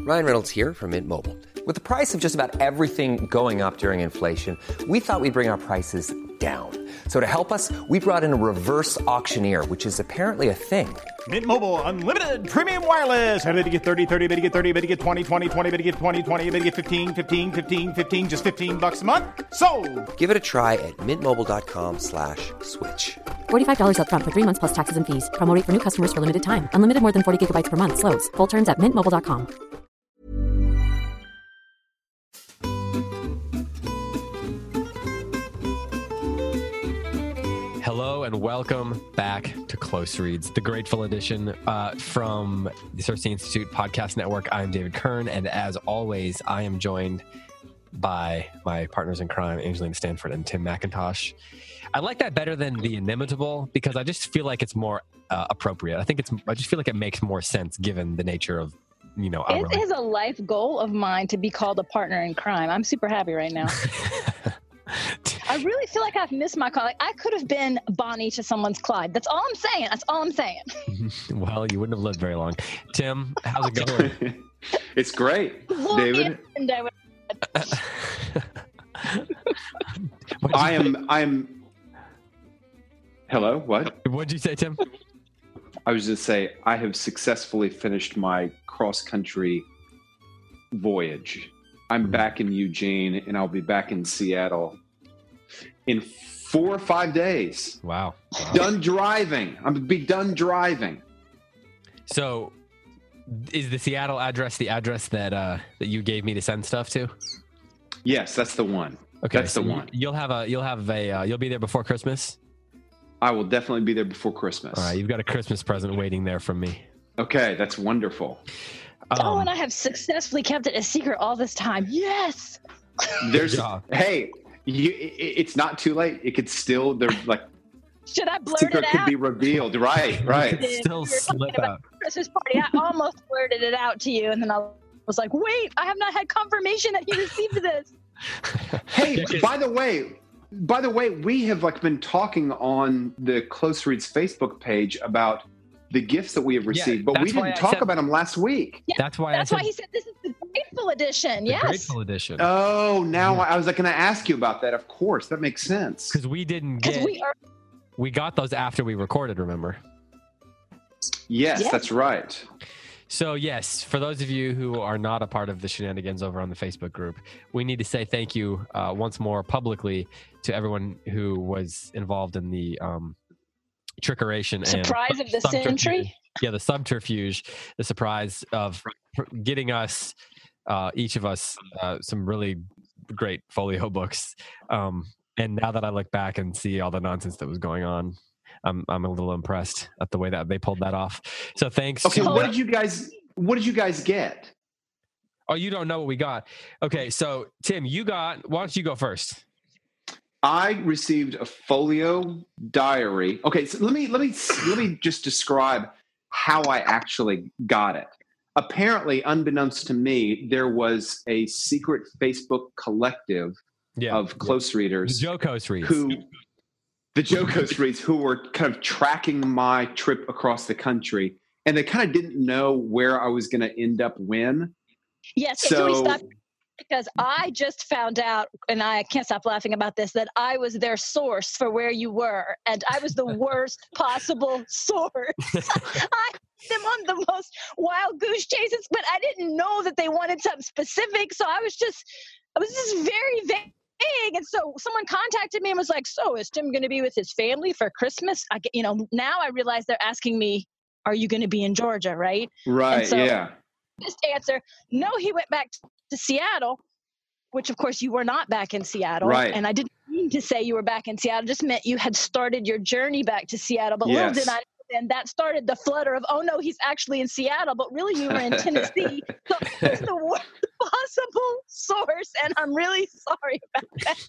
Ryan Reynolds here from Mint Mobile. With the price of just about everything going up during inflation, we thought we'd bring our prices down. So to help us, we brought in a reverse auctioneer, which is apparently a thing. Mint Mobile Unlimited Premium Wireless. How to get 30, 30, bit to get 30, bit to get 20, 20, 20, bit to get 20, 20, bit to get 15, 15, 15, 15, just $15 a month? Sold! Give it a try at mintmobile.com/switch. $45 up front for 3 months plus taxes and fees. Promo rate for new customers for limited time. Unlimited more than 40 gigabytes per month. Slows full terms at mintmobile.com. Hello and welcome back to Close Reads, the Grateful Edition from the CiRCE Institute Podcast Network. I'm David Kern, and as always, I am joined by my partners in crime, Angelina Stanford and Tim McIntosh. I like that better than the inimitable because I just feel like it's more appropriate. I just feel like it makes more sense given the nature of, It is a life goal of mine to be called a partner in crime. I'm super happy right now. I really feel like I've missed my call. Like I could have been Bonnie to someone's Clyde. That's all I'm saying. Well, you wouldn't have lived very long. Tim, how's it going? It's great, David. I am. Hello, what? What'd you say, Tim? I was just say I have successfully finished my cross-country voyage. I'm back in Eugene, and I'll be back in Seattle in 4 or 5 days. Wow. Done driving. I'm going to be done driving. So is the Seattle address the address that you gave me to send stuff to? Yes, that's the one. Okay, that's the one. You'll be there before Christmas? I will definitely be there before Christmas. All right, you've got a Christmas present waiting there from me. Okay, that's wonderful. And I have successfully kept it a secret all this time. Yes. It's not too late. It could still, should I blurt secret it out? could be revealed. Right. Still slip out. Christmas party. I almost blurted it out to you, and then I was like, "Wait, I have not had confirmation that he received this." Hey, by the way, we have been talking on the Close Reads Facebook page about the gifts that we have received, but we didn't talk about them last week. Yeah, that's why he said this is the Grateful Edition. Yes. Grateful Edition. Oh, now I was going to ask you about that. Of course, that makes sense. Because we didn't get. We got those after we recorded. Remember? Yes, that's right. So yes, for those of you who are not a part of the shenanigans over on the Facebook group, we need to say thank you once more publicly to everyone who was involved in the trickeration surprise and of the century. Yeah, the subterfuge, the surprise of getting us, each of us, some really great folio books. And now that I look back and see all the nonsense that was going on, I'm a little impressed at the way that they pulled that off. So thanks. Okay, what did you guys get? Oh, you don't know what we got. Okay, so Tim, why don't you go first? I received a folio diary. Okay, so let me just describe how I actually got it. Apparently, unbeknownst to me, there was a secret Facebook collective of close readers. The Jocose Reads. The Jocose Reads who were kind of tracking my trip across the country, and they kind of didn't know where I was going to end up when. Yes, so we stopped because I just found out, and I can't stop laughing about this, that I was their source for where you were, and I was the worst possible source. I had them on the most wild goose chases, but I didn't know that they wanted something specific, so I was just very vague. And so someone contacted me and was like, "So is Tim going to be with his family for Christmas?" Now I realize they're asking me, "Are you going to be in Georgia?" Right? Right. So, yeah. Just answer, no, he went back to Seattle, which of course you were not back in Seattle. Right. And I didn't mean to say you were back in Seattle, just meant you had started your journey back to Seattle. But little did I know, and that started the flutter of, oh no, he's actually in Seattle, but really you were in Tennessee. So it's the worst possible source, and I'm really sorry about that.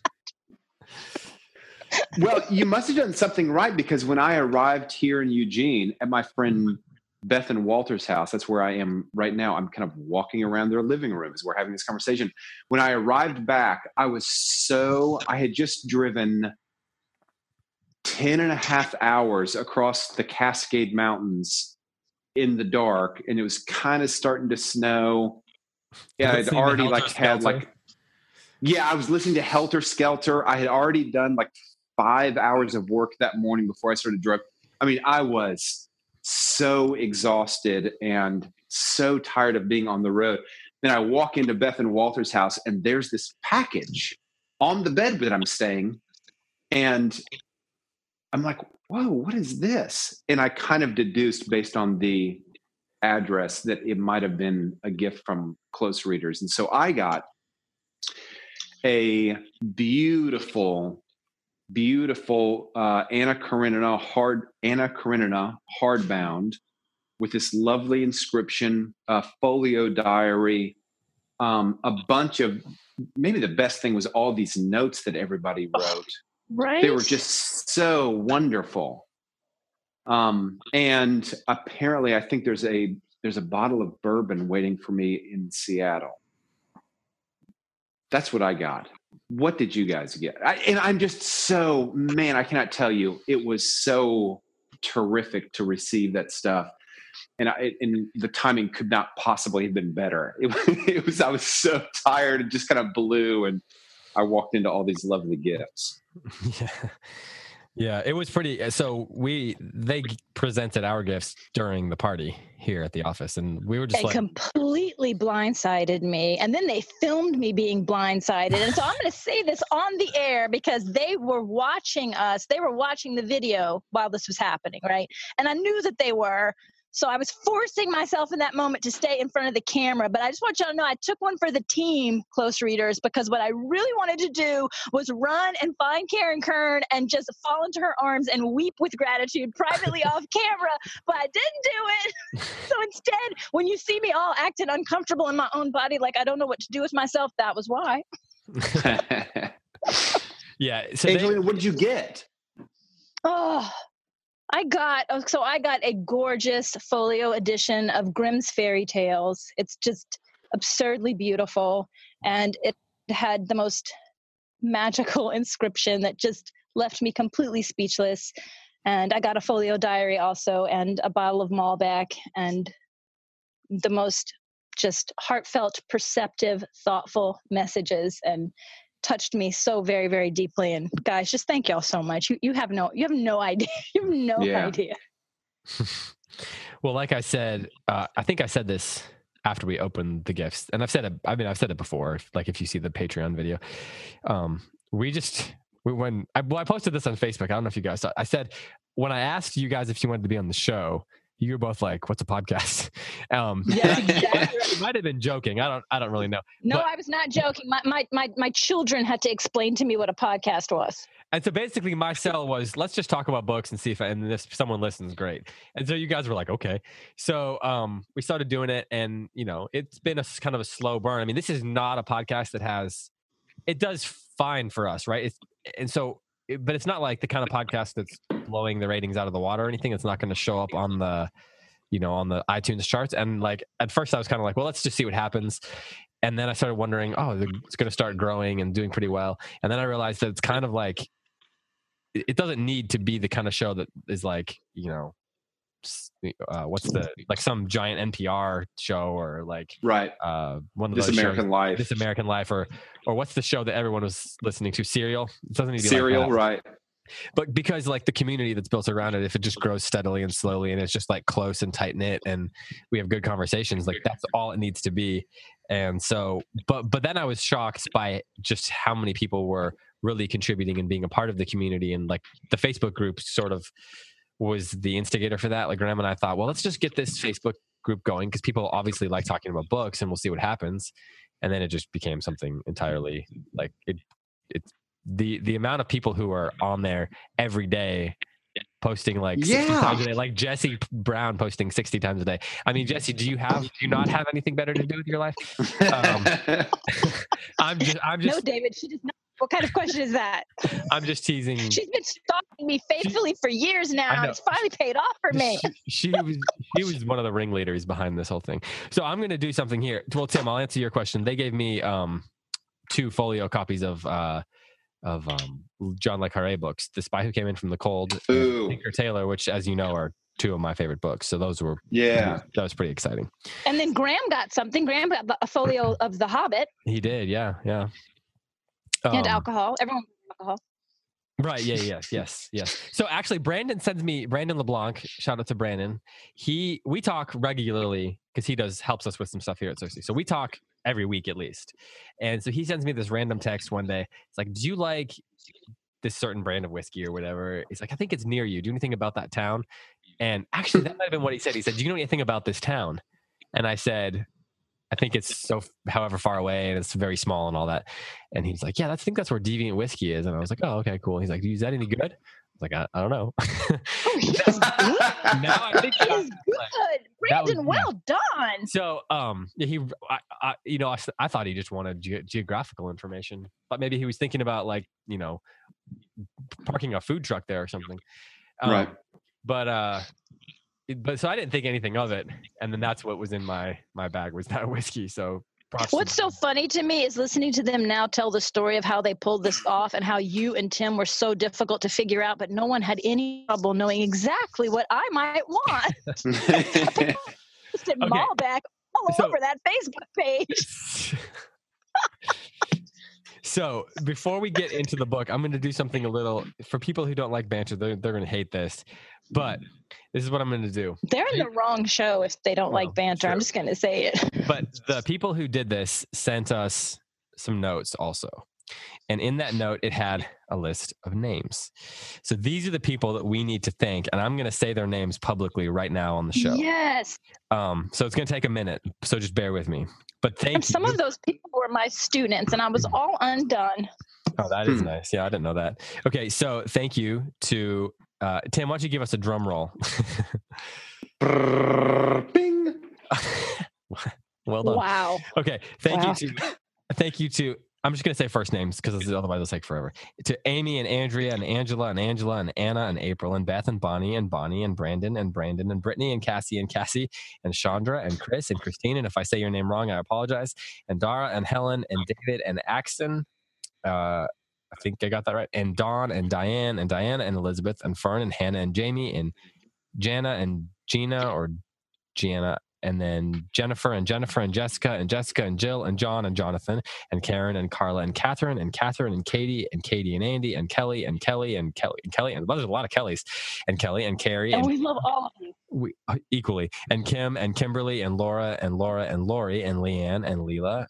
Well, you must have done something right, because when I arrived here in Eugene at my friend Beth and Walter's house, that's where I am right now. I'm kind of walking around their living room as we're having this conversation. When I arrived back, I had just driven 10 and a half hours across the Cascade Mountains in the dark, and it was kind of starting to snow. Yeah, I'd already I was listening to Helter Skelter. I had already done like 5 hours of work that morning before I started driving. I mean, I was so exhausted and so tired of being on the road. Then I walk into Beth and Walter's house, and there's this package on the bed that I'm staying. And I'm like, whoa, what is this? And I kind of deduced based on the address that it might have been a gift from Close Readers. And so I got a beautiful Anna Karenina hardbound with this lovely inscription, folio diary, a bunch of, maybe the best thing was all these notes that everybody wrote. Right. They were just so wonderful. And apparently I think there's a bottle of bourbon waiting for me in Seattle. That's what I got. What did you guys get? I'm just so, man, I cannot tell you. It was so terrific to receive that stuff. And the timing could not possibly have been better. It was, I was so tired and just kind of blew. And I walked into all these lovely gifts. Yeah, it was pretty. So they presented our gifts during the party here at the office, and we were just completely blindsided me. And then they filmed me being blindsided. And so I'm going to say this on the air because they were watching us. They were watching the video while this was happening, right? And I knew that they were. So I was forcing myself in that moment to stay in front of the camera. But I just want y'all to know I took one for the team, Close Readers, because what I really wanted to do was run and find Karen Kern and just fall into her arms and weep with gratitude privately off camera. But I didn't do it. So instead, when you see me all acting uncomfortable in my own body, like I don't know what to do with myself, that was why. Yeah. So Angelina, what did you get? Oh, I got a gorgeous folio edition of Grimm's Fairy Tales. It's just absurdly beautiful. And it had the most magical inscription that just left me completely speechless. And I got a folio diary also and a bottle of Malbec and the most just heartfelt, perceptive, thoughtful messages, and touched me so very, very deeply. And guys, just thank y'all so much. You have no idea. You have no idea. Well, like I said, I think I said this after we opened the gifts, and I've said it before. Like if you see the Patreon video, I posted this on Facebook. I don't know if you guys saw it. I said, when I asked you guys if you wanted to be on the show, you were both like, "What's a podcast?" Yeah, exactly. You might have been joking. I don't really know. No, I was not joking. My children had to explain to me what a podcast was. And so basically, my sell was, let's just talk about books and see if someone listens, great. And so you guys were like, okay. So we started doing it, and it's been a kind of a slow burn. I mean, this is not a podcast it does fine for us, right? But it's not like the kind of podcast that's blowing the ratings out of the water or anything. It's not going to show up on the iTunes charts. And like, at first I was kind of like, well, let's just see what happens. And then I started wondering, it's going to start growing and doing pretty well. And then I realized that it's kind of like, it doesn't need to be the kind of show that is like, like some giant NPR show or like right one of This those American shows, Life, This American Life, or what's the show that everyone was listening to? Serial. It doesn't need to be Serial, like that. right? But because like the community that's built around it, if it just grows steadily and slowly and it's just like close and tight knit and we have good conversations, like that's all it needs to be. And so, but then I was shocked by just how many people were really contributing and being a part of the community. And like the Facebook group sort of was the instigator for that. Like Graham and I thought, well, let's just get this Facebook group going because people obviously like talking about books and we'll see what happens. And then it just became something entirely like the amount of people who are on there every day posting like 60 times a day, like Jesse Brown posting 60 times a day. I mean, Jesse, do you not have anything better to do with your life? I'm just no, David, she does not. What kind of question is that? I'm just teasing. She's been stalking me faithfully for years now, and it's finally paid off for me. She was one of the ringleaders behind this whole thing. So I'm going to do something here. Well, Tim, I'll answer your question. They gave me 2 folio copies of John le Carré books, The Spy Who Came in from the Cold, and Tinker Tailor, which, as you know, are two of my favorite books. So those were, Yeah. that was pretty exciting. And then Graham got something. Graham got a folio of The Hobbit. He did. Yeah. Yeah. And alcohol. Everyone alcohol. Right. Yeah. Yes. So actually, Brandon LeBlanc, shout out to Brandon. We talk regularly because he helps us with some stuff here at Cersei. So we talk every week at least. And so he sends me this random text one day. It's like, do you like this certain brand of whiskey or whatever? He's like, I think it's near you. Do you know anything about that town? And actually, that might have been what he said. He said, do you know anything about this town? And I said, I think it's however far away and it's very small and all that. And he's like, yeah, I think that's where Deviant Whiskey is. And I was like, oh, okay, cool. He's like, is that any good? I was like, I don't know. Oh, he's good. Now I think He's good. Brandon, well done. So, I thought he just wanted geographical information, but maybe he was thinking about parking a food truck there or something. Right. But so I didn't think anything of it, and then that's what was in my bag was that whiskey. So what's so funny to me is listening to them now tell the story of how they pulled this off and how you and Tim were so difficult to figure out, but no one had any trouble knowing exactly what I might want. Just Malbec all over that Facebook page. So before we get into the book, I'm going to do something a little, for people who don't like banter, they're going to hate this, but this is what I'm going to do. They're in the wrong show if they don't like banter. True. I'm just going to say it. But the people who did this sent us some notes also. And in that note, it had a list of names. So these are the people that we need to thank. And I'm going to say their names publicly right now on the show. Yes. So it's going to take a minute. So just bear with me. But thank you. Some of those people were my students, and I was all undone. Oh, that is nice. Yeah, I didn't know that. Okay, so thank you to Tim. Why don't you give us a drum roll? Bing. Well done. Wow. Okay, thank you to. I'm just going to say first names because otherwise it'll take forever. To Amy and Andrea and Angela and Angela and Anna and April and Beth and Bonnie and Brandon and Brandon and Brittany and Cassie and Chandra and Chris and Christine. And if I say your name wrong, I apologize. And Dara and Helen and David and Axton. I think I got that right. And Dawn and Diane and Diana and Elizabeth and Fern and Hannah and Jamie and Jana and Gina or Gianna. And then Jennifer and Jessica and Jill and John and Jonathan and Karen and Carla and Catherine and Katie and Andy and Kelly and Kelly and Kelly and there's a lot of Kellys and Kelly and Carrie and we love all of you. We equally and Kim and Kimberly and Laura and Lori and Leanne and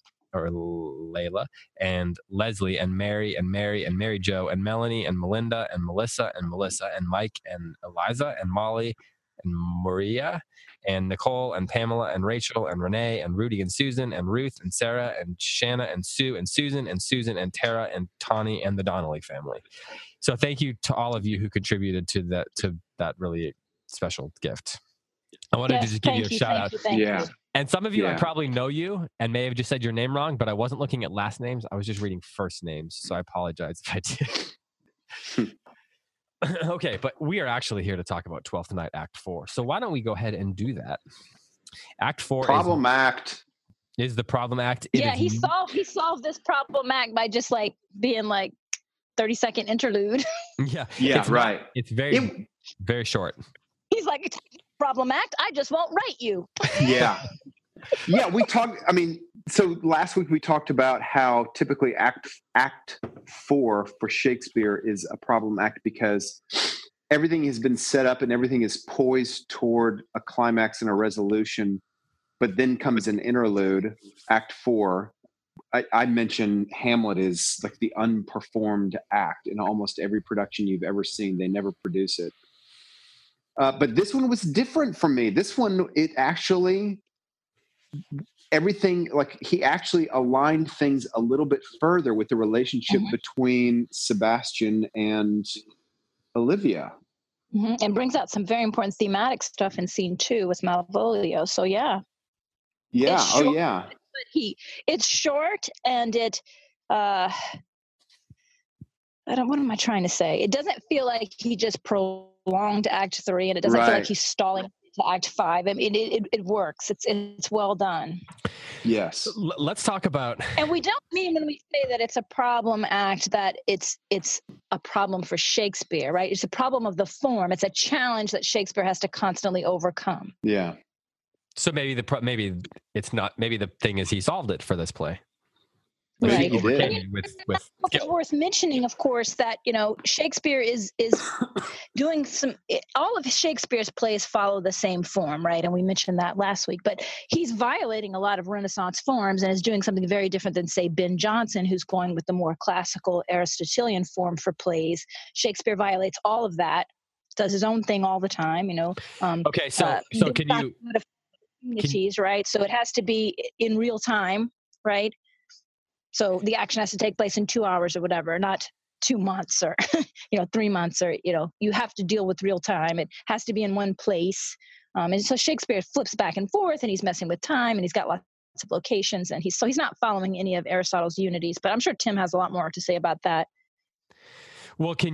Layla and Leslie and Mary and Mary Jo and Melanie and Melinda and Melissa and Mike and Eliza and Molly and Maria and Nicole and Pamela and Rachel and Renee and Rudy and Susan and Ruth and Sarah and Shanna and Sue and Susan and Tara and Tawny and the Donnelly family. So thank you to all of you who contributed to that really special gift. I wanted to just give you a shout out. Thank you. And some of you, I probably know you and may have just said your name wrong, but I wasn't looking at last names. I was just reading first names. So I apologize if I did. Okay, but we are actually here to talk about 12th Night Act 4. So why don't we go ahead and do that? Act 4 is the problem act. He solved this problem act by just being 30-second interlude. Yeah, right. It's very very short. He's like, problem act, I just won't write you. Yeah. Yeah, we talked, so last week we talked about how typically act 4 for Shakespeare is a problem act because everything has been set up and everything is poised toward a climax and a resolution, but then comes an interlude, act 4. I mentioned Hamlet is like the unperformed act in almost every production you've ever seen. They never produce it. But this one was different for me. This one, everything, he actually aligned things a little bit further with the relationship between Sebastian and Olivia. Mm-hmm. And brings out some very important thematic stuff in scene 2 with Malvolio. So yeah. Yeah. Short, but it's short and it, what am I trying to say? It doesn't feel like he just prolonged act 3 and it doesn't feel like he's stalling to Act 5. I mean, it works. It's well done. Yes. Let's talk about. And we don't mean when we say that it's a problem act that it's a problem for Shakespeare, right? It's a problem of the form. It's a challenge that Shakespeare has to constantly overcome. Yeah. So maybe it's not. Maybe the thing is he solved it for this play. Right. He did. It's worth mentioning, of course, that Shakespeare is doing all of Shakespeare's plays follow the same form, right? And we mentioned that last week. But he's violating a lot of Renaissance forms and is doing something very different than, say, Ben Jonson, who's going with the more classical Aristotelian form for plays. Shakespeare violates all of that, does his own thing all the time. Okay, so can you? Unities, right? So it has to be in real time, right? So the action has to take place in 2 hours or whatever, not 2 months or 3 months, or you have to deal with real time. It has to be in one place, and so Shakespeare flips back and forth, and he's messing with time, and he's got lots of locations, and he's not following any of Aristotle's unities. But I'm sure Tim has a lot more to say about that. Well, can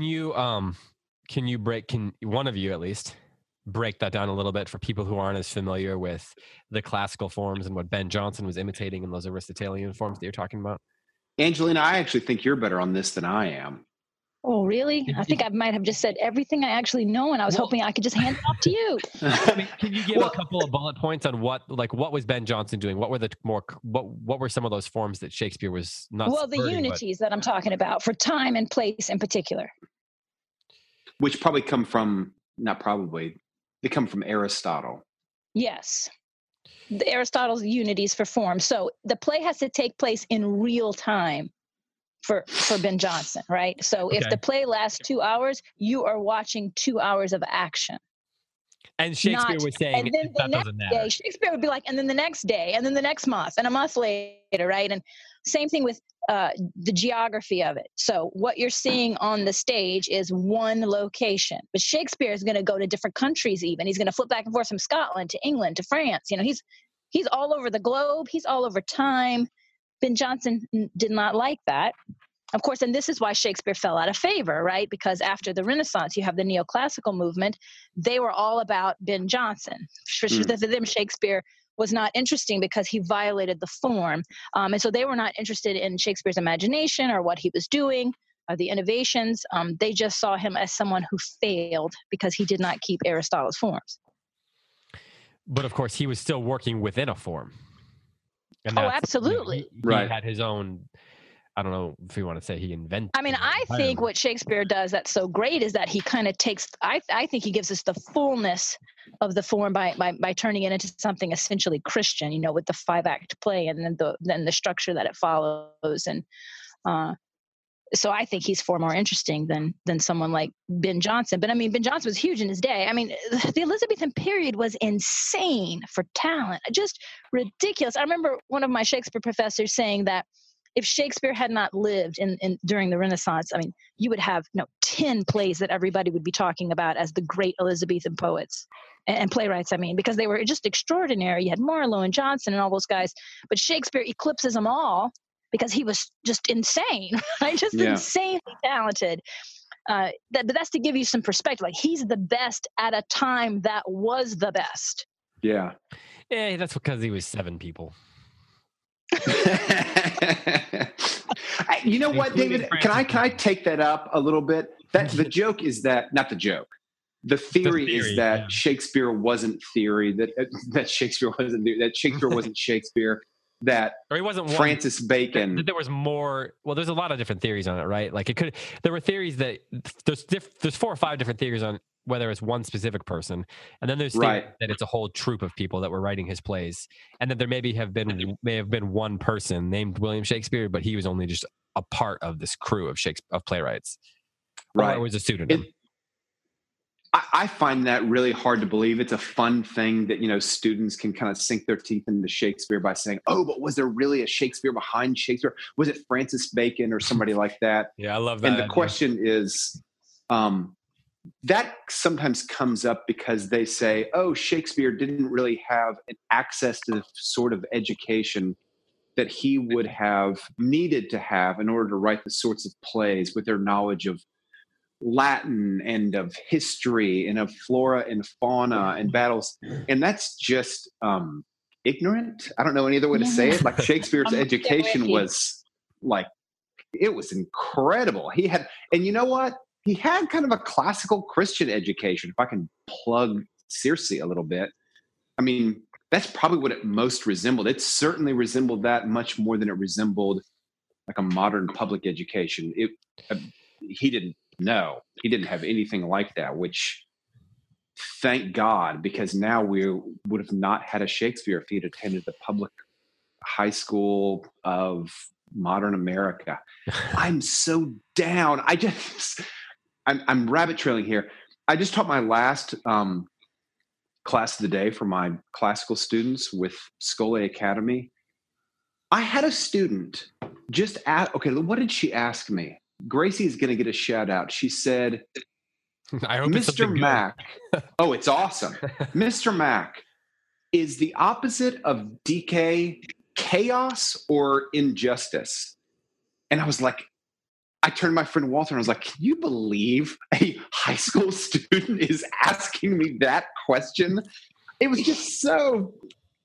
one of you at least break that down a little bit for people who aren't as familiar with the classical forms and what Ben Jonson was imitating in those Aristotelian forms that you're talking about? Angelina, I actually think you're better on this than I am. Oh, really? I think I might have just said everything I actually know, and I was hoping I could just hand it off to you. I mean, can you give a couple of bullet points on what was Ben Jonson doing? What were some of those forms that Shakespeare was not? Well, the unities that I'm talking about for time and place in particular, which probably come from they come from Aristotle. Yes. Aristotle's unities for form. So the play has to take place in real time for Ben Jonson, right? So if the play lasts 2 hours, you are watching 2 hours of action. And Shakespeare was saying that doesn't matter. Shakespeare would be like, and then the next day, and then the next month, and a month later, right? And same thing with the geography of it. So what you're seeing on the stage is one location, but Shakespeare is going to go to different countries. Even he's going to flip back and forth from Scotland to England to France. He's all over the globe. He's all over time. Ben Jonson did not like that, of course, and this is why Shakespeare fell out of favor, right? Because after the Renaissance, you have the neoclassical movement. They were all about Ben Jonson. For them, Shakespeare was not interesting because he violated the form. And so they were not interested in Shakespeare's imagination or what he was doing, or the innovations. They just saw him as someone who failed because he did not keep Aristotle's forms. But of course, he was still working within a form. And absolutely. He had his own, I don't know if you want to say he invented. I mean, I think what Shakespeare does that's so great is that he kind of takes, I think he gives us the fullness of the form by turning it into something essentially Christian, with the 5-act play and then the structure that it follows. And so I think he's far more interesting than someone like Ben Jonson. But I mean, Ben Jonson was huge in his day. I mean, the Elizabethan period was insane for talent, just ridiculous. I remember one of my Shakespeare professors saying that if Shakespeare had not lived during the Renaissance, I mean, you would have 10 plays that everybody would be talking about as the great Elizabethan poets and playwrights, I mean, because they were just extraordinary. You had Marlowe and Johnson and all those guys, but Shakespeare eclipses them all because he was just insane, right? Just insanely talented. But that's to give you some perspective. Like, he's the best at a time that was the best. Yeah. Yeah, that's because he was 7 people. You know what, David? Can I take that up a little bit? The joke is that, not the joke. The theory is that Shakespeare wasn't theory. That Shakespeare wasn't Shakespeare. That or he wasn't Francis Bacon. That there was more. Well, there's a lot of different theories on it, right? Like there were theories that there's 4 or 5 different theories on whether it's one specific person, and then there's theories that it's a whole troupe of people that were writing his plays, and that there may have been one person named William Shakespeare, but he was only just a part of this crew of playwrights. Right, or it was a pseudonym. I find that really hard to believe. It's a fun thing that, students can kind of sink their teeth into Shakespeare by saying, oh, but was there really a Shakespeare behind Shakespeare? Was it Francis Bacon or somebody like that? Yeah, I love that. And the question is, that sometimes comes up because they say, oh, Shakespeare didn't really have an access to the sort of education that he would have needed to have in order to write the sorts of plays with their knowledge of Latin and of history and of flora and fauna and battles. And that's just ignorant. I don't know any other way to say it. Like Shakespeare's education was like, it was incredible. He had, and you know what? He had kind of a classical Christian education. If I can plug Circe a little bit, I mean, that's probably what it most resembled. It certainly resembled that much more than it resembled like a modern public education. He didn't know. He didn't have anything like that, which thank God, because now we would have not had a Shakespeare if he had attended the public high school of modern America. I'm so down. I'm rabbit trailing here. I just taught my last class of the day for my classical students with Scholé Academy. I had a student just ask, okay, what did she ask me? Gracie's going to get a shout out. She said, I hope Mr. Mack. Oh, it's awesome. Mr. Mack, is the opposite of DK chaos or injustice? And I was like, I turned to my friend Walter and I was like, can you believe a high school student is asking me that question? It was just so...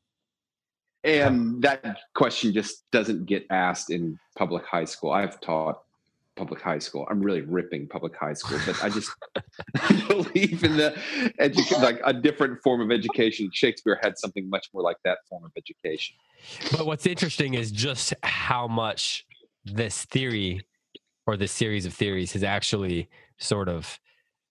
And that question just doesn't get asked in public high school. I've taught public high school. I'm really ripping public high school, but I just believe in the like a different form of education. Shakespeare had something much more like that form of education. But what's interesting is just how much this theory or this series of theories has actually sort of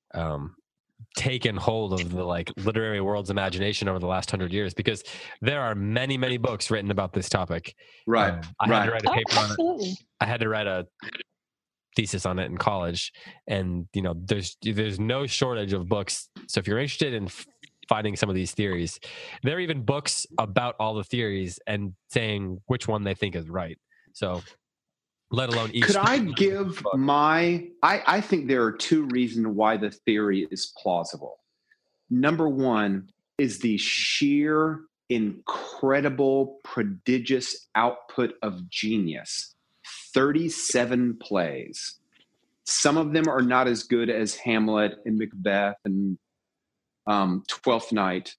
taken hold of the like literary world's imagination over the last 100 years, because there are many, many books written about this topic. Right. I had to write a paper on it. I had to write a thesis on it in college, and you know, there's no shortage of books. So if you're interested in finding some of these theories, there are even books about all the theories and saying which one they think is right. So let alone each. Could I give I think there are two reasons why the theory is plausible. Number one is the sheer, incredible, prodigious output of genius. 37 plays. Some of them are not as good as Hamlet and Macbeth and Twelfth Night,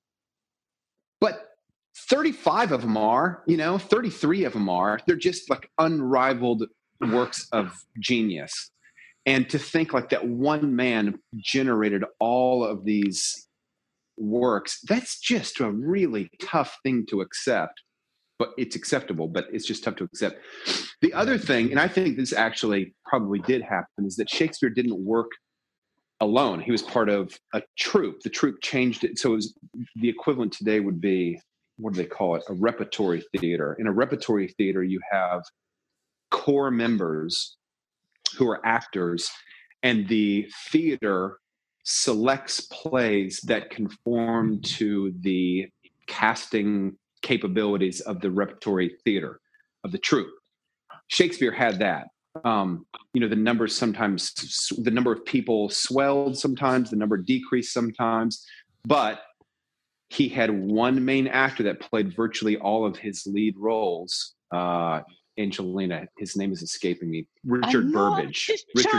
but 35 of them are, 33 of them are. They're just like unrivaled works of genius. And to think like that one man generated all of these works, that's just a really tough thing to accept. But it's acceptable, but it's just tough to accept. The other thing, and I think this actually probably did happen, is that Shakespeare didn't work alone. He was part of a troupe. The troupe changed it. So it was, the equivalent today would be, what do they call it? A repertory theater. In a repertory theater, you have core members who are actors, and the theater selects plays that conform to the casting capabilities of the repertory theater, of the troupe. Shakespeare had that. The numbers sometimes, the number of people swelled sometimes, the number decreased sometimes, but he had one main actor that played virtually all of his lead roles. Angelina, his name is escaping me. Richard Burbage.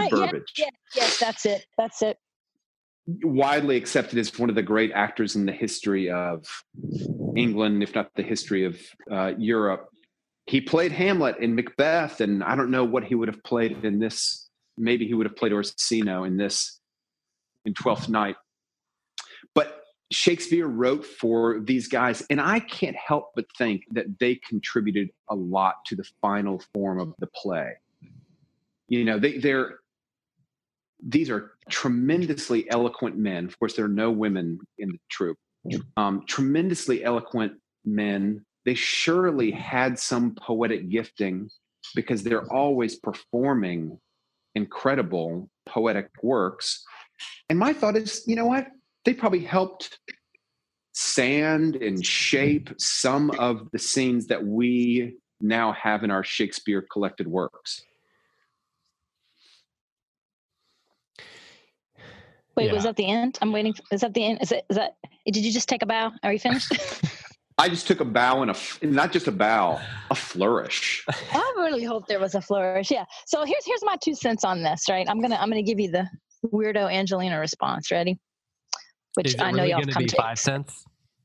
Yes, that's it. Widely accepted as one of the great actors in the history of England, if not the history of Europe. He played Hamlet in Macbeth, and I don't know what he would have played in this. Maybe he would have played Orsino in Twelfth Night. But Shakespeare wrote for these guys, and I can't help but think that they contributed a lot to the final form of the play. These are tremendously eloquent men. Of course, there are no women in the troupe. Tremendously eloquent men. They surely had some poetic gifting, because they're always performing incredible poetic works. And my thought is, you know what? They probably helped sand and shape some of the scenes that we now have in our Shakespeare collected works. Wait, Yeah. Was that the end? I'm waiting. Is that the end? Is that? Did you just take a bow? Are you finished? I just took a bow and not just a bow, a flourish. I really hope there was a flourish. Yeah. So here's my 2 cents on this. Right. I'm gonna give you the weirdo Angelina response. Ready? Which Is it I know really y'all going to come be to 5 cents?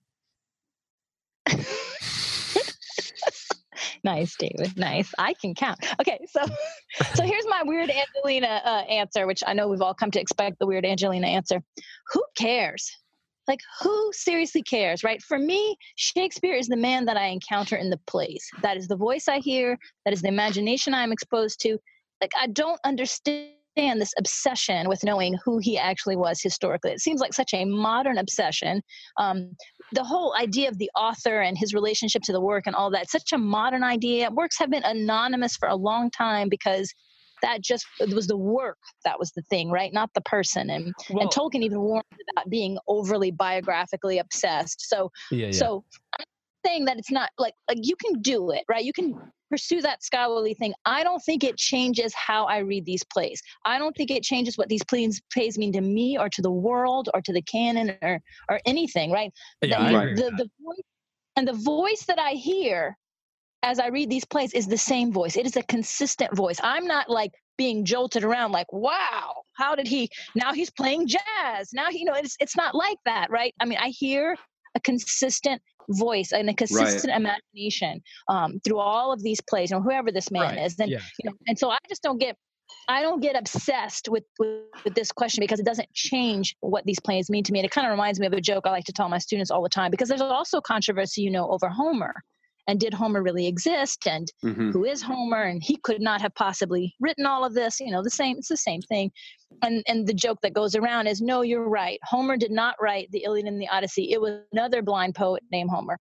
Nice, David. Nice. I can count. Okay, so here's my weird Angelina answer, which I know we've all come to expect the weird Angelina answer. Who cares? Like, who seriously cares, right? For me, Shakespeare is the man that I encounter in the plays. That is the voice I hear. That is the imagination I'm exposed to. Like, I don't understand this obsession with knowing who he actually was historically. It seems like such a modern obsession. The whole idea of the author and his relationship to the work and all that, such a modern idea. Works have been anonymous for a long time because it was the work that was the thing, right? Not the person. And Tolkien even warned about being overly biographically obsessed. So I'm saying that it's not like you can do it, right? You can pursue that scholarly thing. I don't think it changes how I read these plays. I don't think it changes what these plays mean to me or to the world or to the canon or anything, right? The voice, and the voice that I hear as I read these plays is the same voice. It is a consistent voice. I'm not like being jolted around like, wow, how did now he's playing jazz. Now, it's not like that, right? I mean, I hear a consistent voice and a consistent imagination through all of these plays, whoever this man is. And, and so I just don't get obsessed with this question because it doesn't change what these plays mean to me. And it kind of reminds me of a joke I like to tell my students all the time, because there's also controversy, over Homer. And did Homer really exist? And who is Homer? And he could not have possibly written all of this. It's the same thing. And the joke that goes around is, no, you're right. Homer did not write the Iliad and the Odyssey. It was another blind poet named Homer.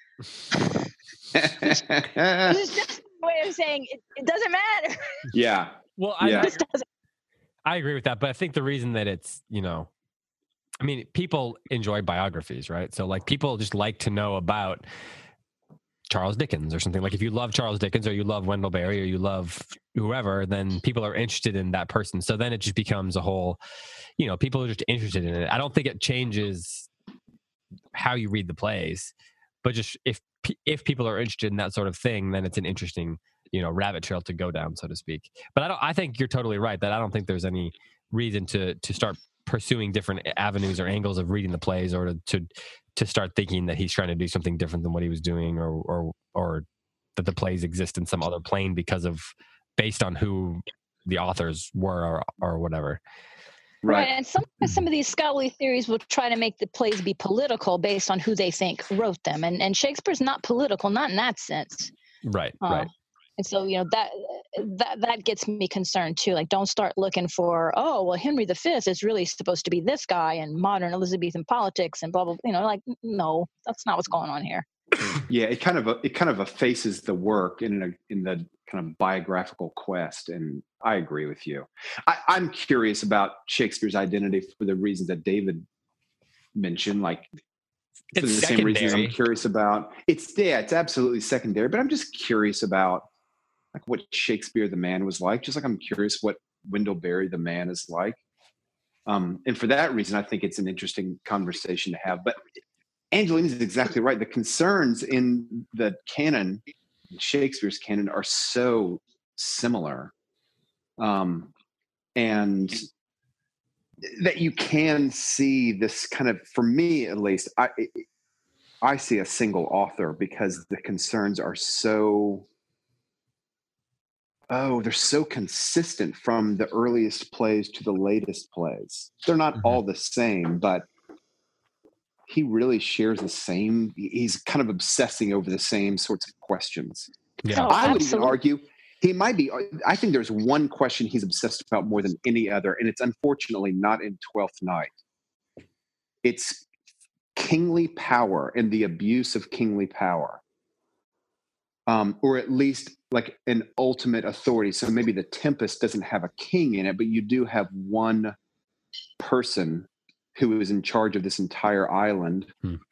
It's just a way of saying it doesn't matter. Yeah. Well, I agree with that. But I think the reason that it's, people enjoy biographies, right? So like people just like to know about Charles Dickens or something. Like if you love Charles Dickens or you love Wendell Berry or you love whoever, then people are interested in that person. So then it just becomes a whole, people are just interested in it. I don't think it changes how you read the plays, but just if people are interested in that sort of thing, then it's an interesting, rabbit trail to go down, so to speak. But I think you're totally right that I don't think there's any reason to start pursuing different avenues or angles of reading the plays or to start thinking that he's trying to do something different than what he was doing or that the plays exist in some other plane based on who the authors were or whatever. Right. And some of these scholarly theories will try to make the plays be political based on who they think wrote them. And Shakespeare's not political, not in that sense. Right. Right. And so, that gets me concerned too. Like, don't start looking for, Henry V is really supposed to be this guy and modern Elizabethan politics and blah, blah, no, that's not what's going on here. Yeah. It kind of effaces the work in the kind of biographical quest. And I agree with you. I'm curious about Shakespeare's identity for the reasons that David mentioned, like, for the same reasons I'm curious about. It's absolutely secondary, but I'm just curious about like what Shakespeare the man was like, just like I'm curious what Wendell Berry the man is like. And for that reason, I think it's an interesting conversation to have. But Angelina is exactly right. The concerns in the canon, Shakespeare's canon, are so similar. And that you can see this kind of, for me at least, I see a single author because the concerns are they're so consistent from the earliest plays to the latest plays. They're not all the same, but he really shares the same. He's kind of obsessing over the same sorts of questions. Yeah. I would even argue he might be. I think there's one question he's obsessed about more than any other, and it's unfortunately not in Twelfth Night. It's kingly power and the abuse of kingly power. Or at least like an ultimate authority. So maybe the Tempest doesn't have a king in it, but you do have one person who is in charge of this entire island.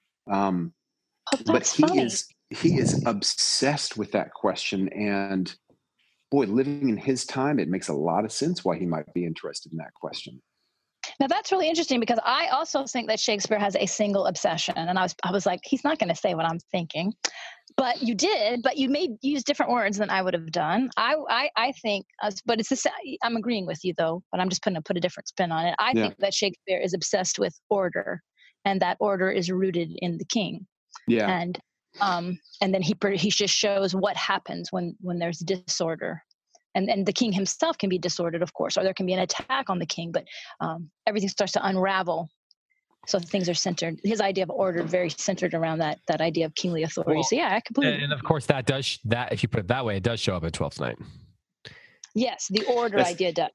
But he is obsessed with that question. And boy, living in his time, it makes a lot of sense why he might be interested in that question. Now that's really interesting because I also think that Shakespeare has a single obsession. And I was like, he's not going to say what I'm thinking. But you did, but you use different words than I would have done. I think, but it's the same. I'm agreeing with you though, but I'm just put a different spin on it. I think that Shakespeare is obsessed with order, and that order is rooted in the king. Yeah. And then he just shows what happens when there's disorder. And the king himself can be disordered, of course, or there can be an attack on the king, but everything starts to unravel. So things are centered. His idea of order very centered around that idea of kingly authority. Well, so yeah, I completely. And of course, that if you put it that way, it does show up at 12th Night. Yes, the order idea does.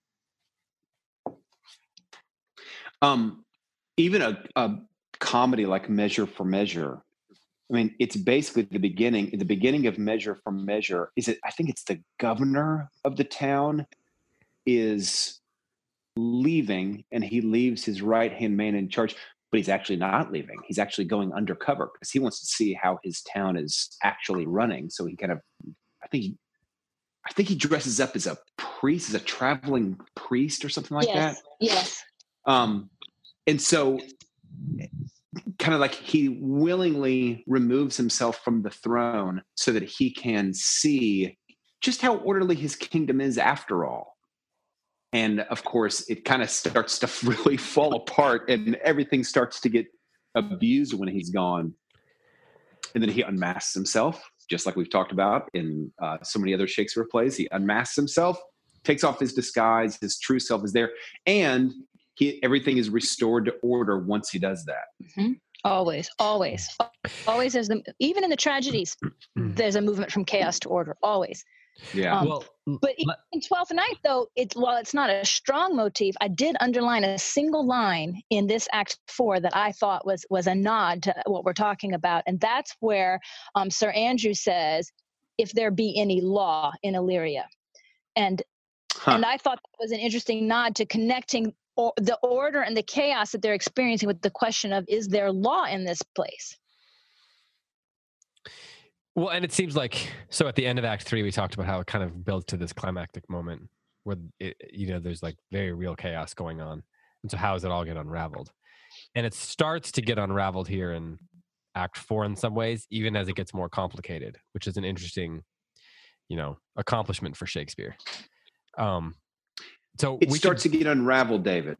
Even a comedy like Measure for Measure. I mean, it's basically the beginning of Measure for Measure. I think it's the governor of the town is leaving, and he leaves his right-hand man in charge. But he's actually not leaving. He's actually going undercover because he wants to see how his town is actually running. So he kind of, I think he dresses up as a priest, as a traveling priest or something like that. Yes. And so kind of like he willingly removes himself from the throne so that he can see just how orderly his kingdom is after all. And of course, it kind of starts to really fall apart and everything starts to get abused when he's gone. And then he unmasks himself, just like we've talked about in so many other Shakespeare plays. He unmasks himself, takes off his disguise, his true self is there. And everything is restored to order once he does that. Mm-hmm. Always. There's even in the tragedies, there's a movement from chaos to order, always. Yeah. But in 12th Night, though, while it's not a strong motif, I did underline a single line in this Act 4 that I thought was a nod to what we're talking about. And that's where Sir Andrew says, if there be any law in Illyria. And I thought that was an interesting nod to connecting the order and the chaos that they're experiencing with the question of, is there law in this place? Well, and it seems like, so at the end of Act 3, we talked about how it kind of builds to this climactic moment where, there's like very real chaos going on. And so how does it all get unraveled? And it starts to get unraveled here in Act 4 in some ways, even as it gets more complicated, which is an interesting, accomplishment for Shakespeare. So it starts to get unraveled, David.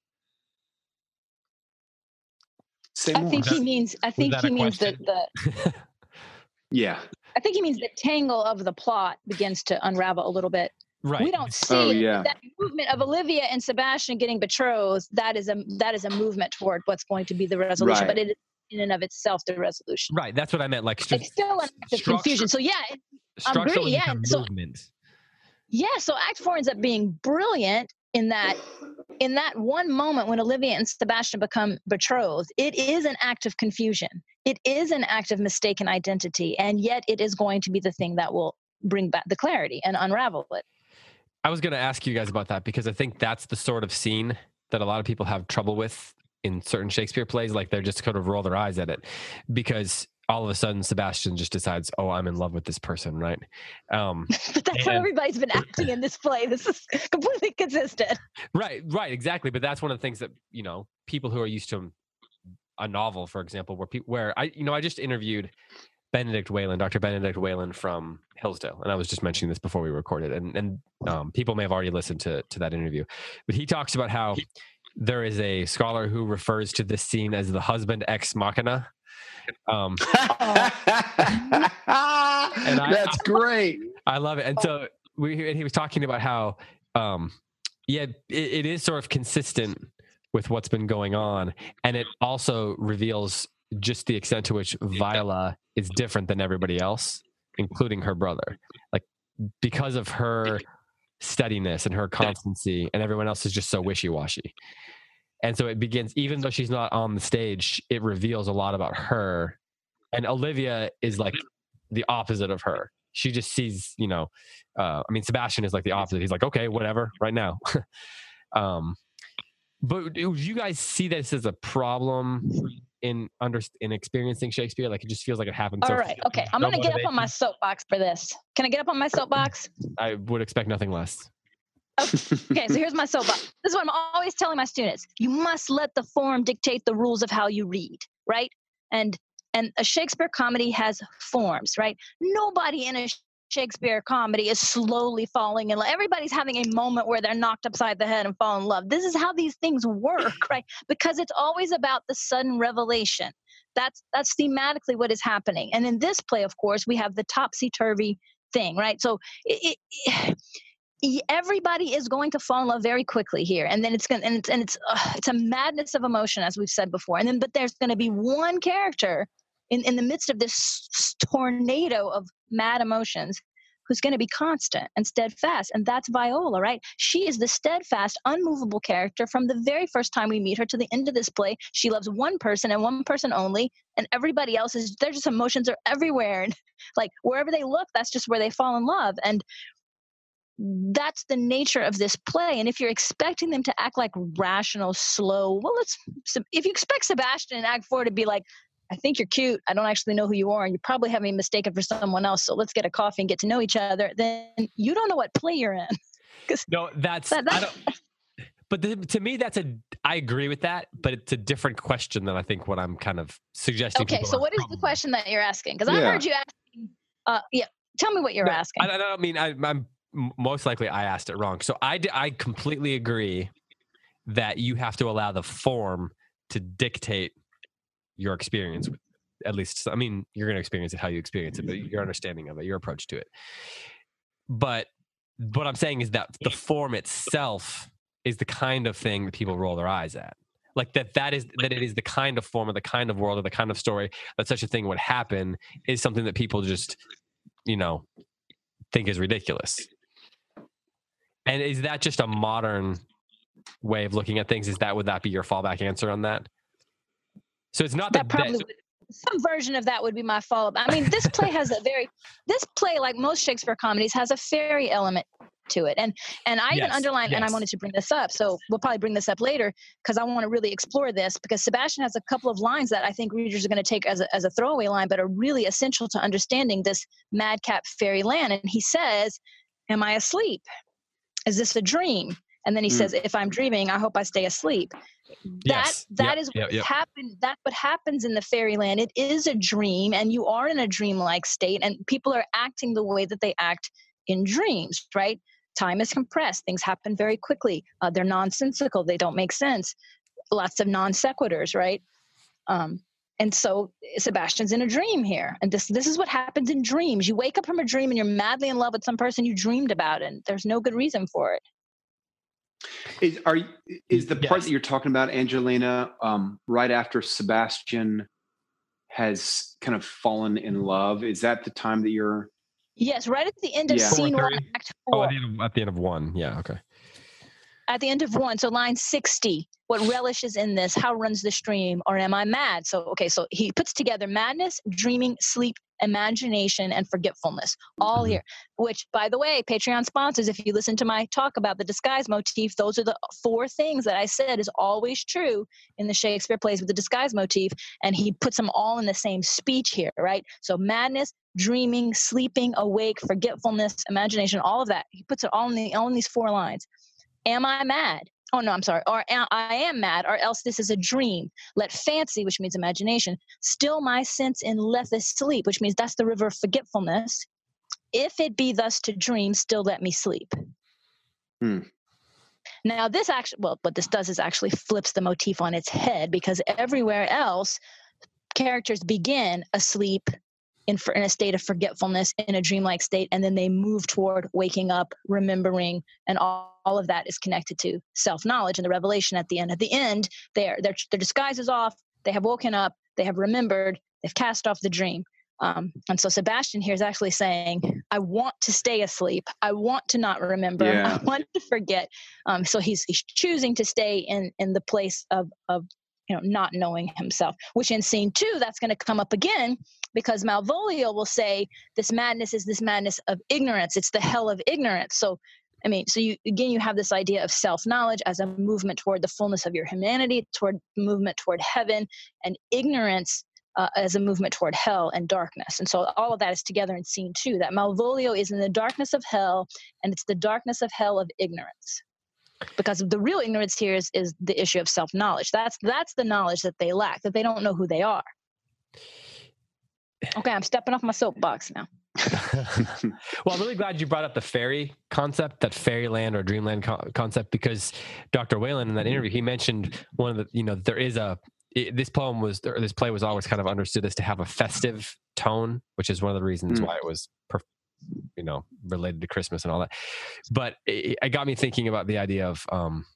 I think he means that yeah. I think he means the tangle of the plot begins to unravel a little bit. Right. We don't see that movement of Olivia and Sebastian getting betrothed. That is a movement toward what's going to be the resolution, but it is in and of itself the resolution. Right. That's what I meant. Like it's still an act of confusion. So I agree. Yeah. Movement. So Act 4 ends up being brilliant in that one moment when Olivia and Sebastian become betrothed. It is an act of confusion. It is an act of mistaken identity, and yet it is going to be the thing that will bring back the clarity and unravel it. I was going to ask you guys about that because I think that's the sort of scene that a lot of people have trouble with in certain Shakespeare plays. Like they're just kind of roll their eyes at it because all of a sudden Sebastian just decides, oh, I'm in love with this person, right? But that's how everybody's been acting in this play. This is completely consistent. Right, exactly. But that's one of the things that, people who are used to a novel, for example, where I just interviewed Dr. Benedict Whalen from Hillsdale, and I was just mentioning this before we recorded, and people may have already listened to that interview, but he talks about how there is a scholar who refers to this scene as the husband ex machina. That's great. I love it. And so he was talking about how, it is sort of consistent with what's been going on. And it also reveals just the extent to which Viola is different than everybody else, including her brother. Like, because of her steadiness and her constancy, and everyone else is just so wishy-washy. And so it begins, even though she's not on the stage, it reveals a lot about her. And Olivia is like the opposite of her. She just sees, Sebastian is like the opposite. He's like, okay, whatever, right now. But do you guys see this as a problem in experiencing Shakespeare? Like, it just feels like it happens. All right. Okay. I'm going to get up on my soapbox for this. Can I get up on my soapbox? I would expect nothing less. Okay, so here's my soapbox. This is what I'm always telling my students. You must let the form dictate the rules of how you read, right? And And a Shakespeare comedy has forms, right? Nobody in a Shakespeare comedy is slowly falling in love. Everybody's having a moment where they're knocked upside the head and fall in love. This is how these things work, right? Because it's always about the sudden revelation. That's thematically what is happening. And in this play, of course, we have the topsy-turvy thing, right? So everybody is going to fall in love very quickly here, and then it's a madness of emotion, as we've said before. And then, but there's going to be one character in the midst of this tornado of mad emotions who's going to be constant and steadfast, and that's Viola, right? She is the steadfast, unmovable character from the very first time we meet her to the end of this play. She loves one person and one person only, and everybody else their just emotions are everywhere, and like wherever they look, that's just where they fall in love. And that's the nature of this play. And if you're expecting them to act like rational, slow, if you expect Sebastian in Act 4 to be like, I think you're cute, I don't actually know who you are, and you probably have me mistaken for someone else, so let's get a coffee and get to know each other, then you don't know what play you're in. No, to me, I agree with that, but it's a different question than I think what I'm kind of suggesting. Okay, so what is the question that you're asking? Because I heard you asking, tell me what you're asking. I don't mean, I'm most likely I asked it wrong. So I completely agree that you have to allow the form to dictate your experience. At least, I mean, you're going to experience it how you experience it, but your understanding of it, your approach to it. But what I'm saying is that the form itself is the kind of thing that people roll their eyes at. Like that it is the kind of form or the kind of world or the kind of story that such a thing would happen is something that people just, think is ridiculous. And is that just a modern way of looking at things? Would that be your fallback answer on that? So it's not that probably some version of that would be my follow-up. I mean, this play like most Shakespeare comedies, has a fairy element to it. And I even underlined, and I wanted to bring this up, so we'll probably bring this up later because I want to really explore this, because Sebastian has a couple of lines that I think readers are going to take as a throwaway line, but are really essential to understanding this madcap fairy land. And he says, "Am I asleep? Is this a dream?" And then he says, "If I'm dreaming, I hope I stay asleep." That is what happened. That's what happens in the fairyland. It is a dream, and you are in a dreamlike state, and people are acting the way that they act in dreams, right? Time is compressed. Things happen very quickly. They're nonsensical. They don't make sense. Lots of non sequiturs, right? And so Sebastian's in a dream here. And this is what happens in dreams. You wake up from a dream and you're madly in love with some person you dreamed about, and there's no good reason for it. Is the part that you're talking about, Angelina, right after Sebastian has kind of fallen in love? Is that the time that you're... Yes, right at the end of scene 1, Act 4. At the end of 1. Yeah, okay. At the end of 1, so line 60, what relishes in this? How runs the stream? Or am I mad? So he puts together madness, dreaming, sleep, imagination, and forgetfulness, all here. Which, by the way, Patreon sponsors, if you listen to my talk about the disguise motif, those are the 4 things that I said is always true in the Shakespeare plays with the disguise motif, and he puts them all in the same speech here, right? So madness, dreaming, sleeping, awake, forgetfulness, imagination, all of that. He puts it all in these 4 lines. Am I mad? Oh, no, I'm sorry. Or I am mad, or else this is a dream. Let fancy, which means imagination, still my sense in letheth sleep, which means that's the river of forgetfulness. If it be thus to dream, still let me sleep. Now, what this does is actually flips the motif on its head, because everywhere else, characters begin asleep, in a state of forgetfulness, in a dreamlike state, and then they move toward waking up, remembering, and all of that is connected to self-knowledge and the revelation at the end. At the end, their disguise is off, they have woken up, they have remembered, they've cast off the dream. And so Sebastian here is actually saying, I want to stay asleep, I want to not remember, I want to forget. So he's choosing to stay in the place of not knowing himself, which in scene 2, that's going to come up again, because Malvolio will say this madness is this madness of ignorance. It's the hell of ignorance. So, you have this idea of self-knowledge as a movement toward the fullness of your humanity, toward movement toward heaven, and ignorance as a movement toward hell and darkness. And so all of that is together in scene 2, that Malvolio is in the darkness of hell, and it's the darkness of hell of ignorance. Because the real ignorance here is the issue of self-knowledge. That's the knowledge that they lack, that they don't know who they are. Okay, I'm stepping off my soapbox now. Well, I'm really glad you brought up the fairy concept, that fairyland or dreamland concept, because Dr. Whalen in that interview, he mentioned one of the, there is this play was always kind of understood as to have a festive tone, which is one of the reasons why it was, related to Christmas and all that. But it got me thinking about the idea of,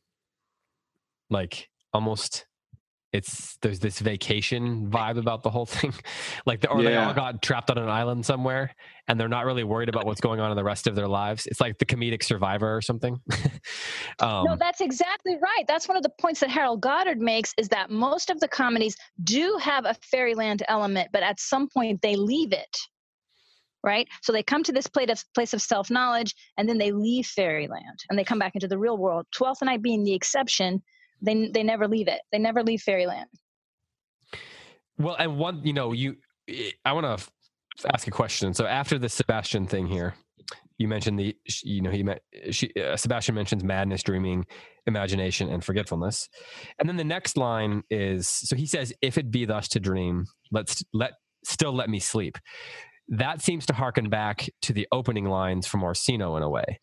almost, there's this vacation vibe about the whole thing, they all got trapped on an island somewhere and they're not really worried about what's going on in the rest of their lives. It's like the comedic Survivor or something. No, that's exactly right. That's one of the points that Harold Goddard makes, is that most of the comedies do have a fairyland element, but at some point they leave it. Right? So they come to this place of self-knowledge and then they leave fairyland and they come back into the real world. Twelfth Night being the exception. They never leave it. They never leave fairyland. Well, and one, I want to ask a question. So after the Sebastian thing here, you mentioned Sebastian mentions madness, dreaming, imagination, and forgetfulness. And then the next line is, so he says, if it be thus to dream, still let me sleep. That seems to harken back to the opening lines from Orsino in a way.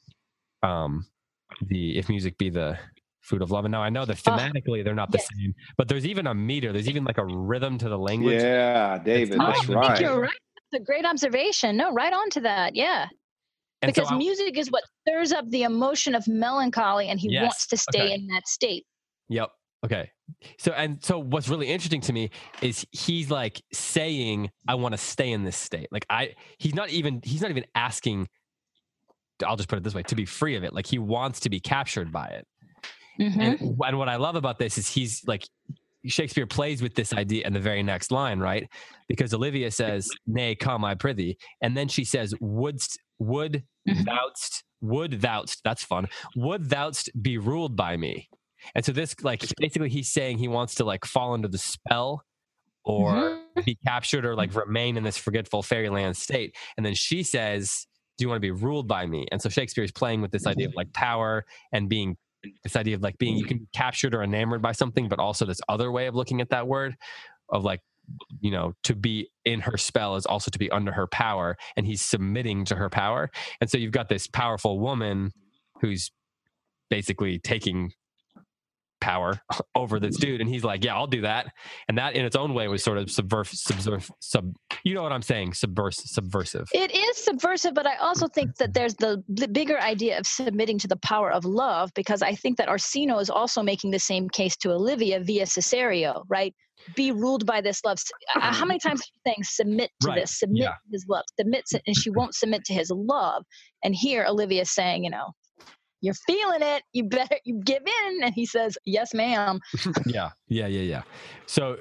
If music be the food of love. And now I know that thematically they're not the same, but there's even a meter. There's even like a rhythm to the language. Yeah, David, that's right. You're right. That's a great observation. No, right on to that. Yeah. And because music is what stirs up the emotion of melancholy, and he wants to stay in that state. Yep. Okay. So what's really interesting to me is he's like saying, I want to stay in this state. He's not even asking, I'll just put it this way, to be free of it. Like he wants to be captured by it. Mm-hmm. And what I love about this is he's like, Shakespeare plays with this idea in the very next line, right? Because Olivia says, nay, come, I prithee. And then she says, would thou'st, that's fun. Would thou'st be ruled by me? And so this, basically he's saying he wants to fall under the spell or be captured or remain in this forgetful fairyland state. And then she says, do you want to be ruled by me? And so Shakespeare is playing with this idea of power and being, this idea of being, you can be captured or enamored by something, but also this other way of looking at that word of to be in her spell is also to be under her power, and he's submitting to her power. And so you've got this powerful woman who's basically taking power over this dude, and he's like, yeah, I'll do that. And that in its own way was sort of subversive. It is subversive, but I also think that there's the bigger idea of submitting to the power of love, because I think that Orsino is also making the same case to Olivia via Cesario, right? Be ruled by this love. How many times are you saying submit to this, submit to his love, submit to, and she won't submit to his love. And here Olivia is saying, you're feeling it, you give in. And he says, yes, ma'am. Yeah. So,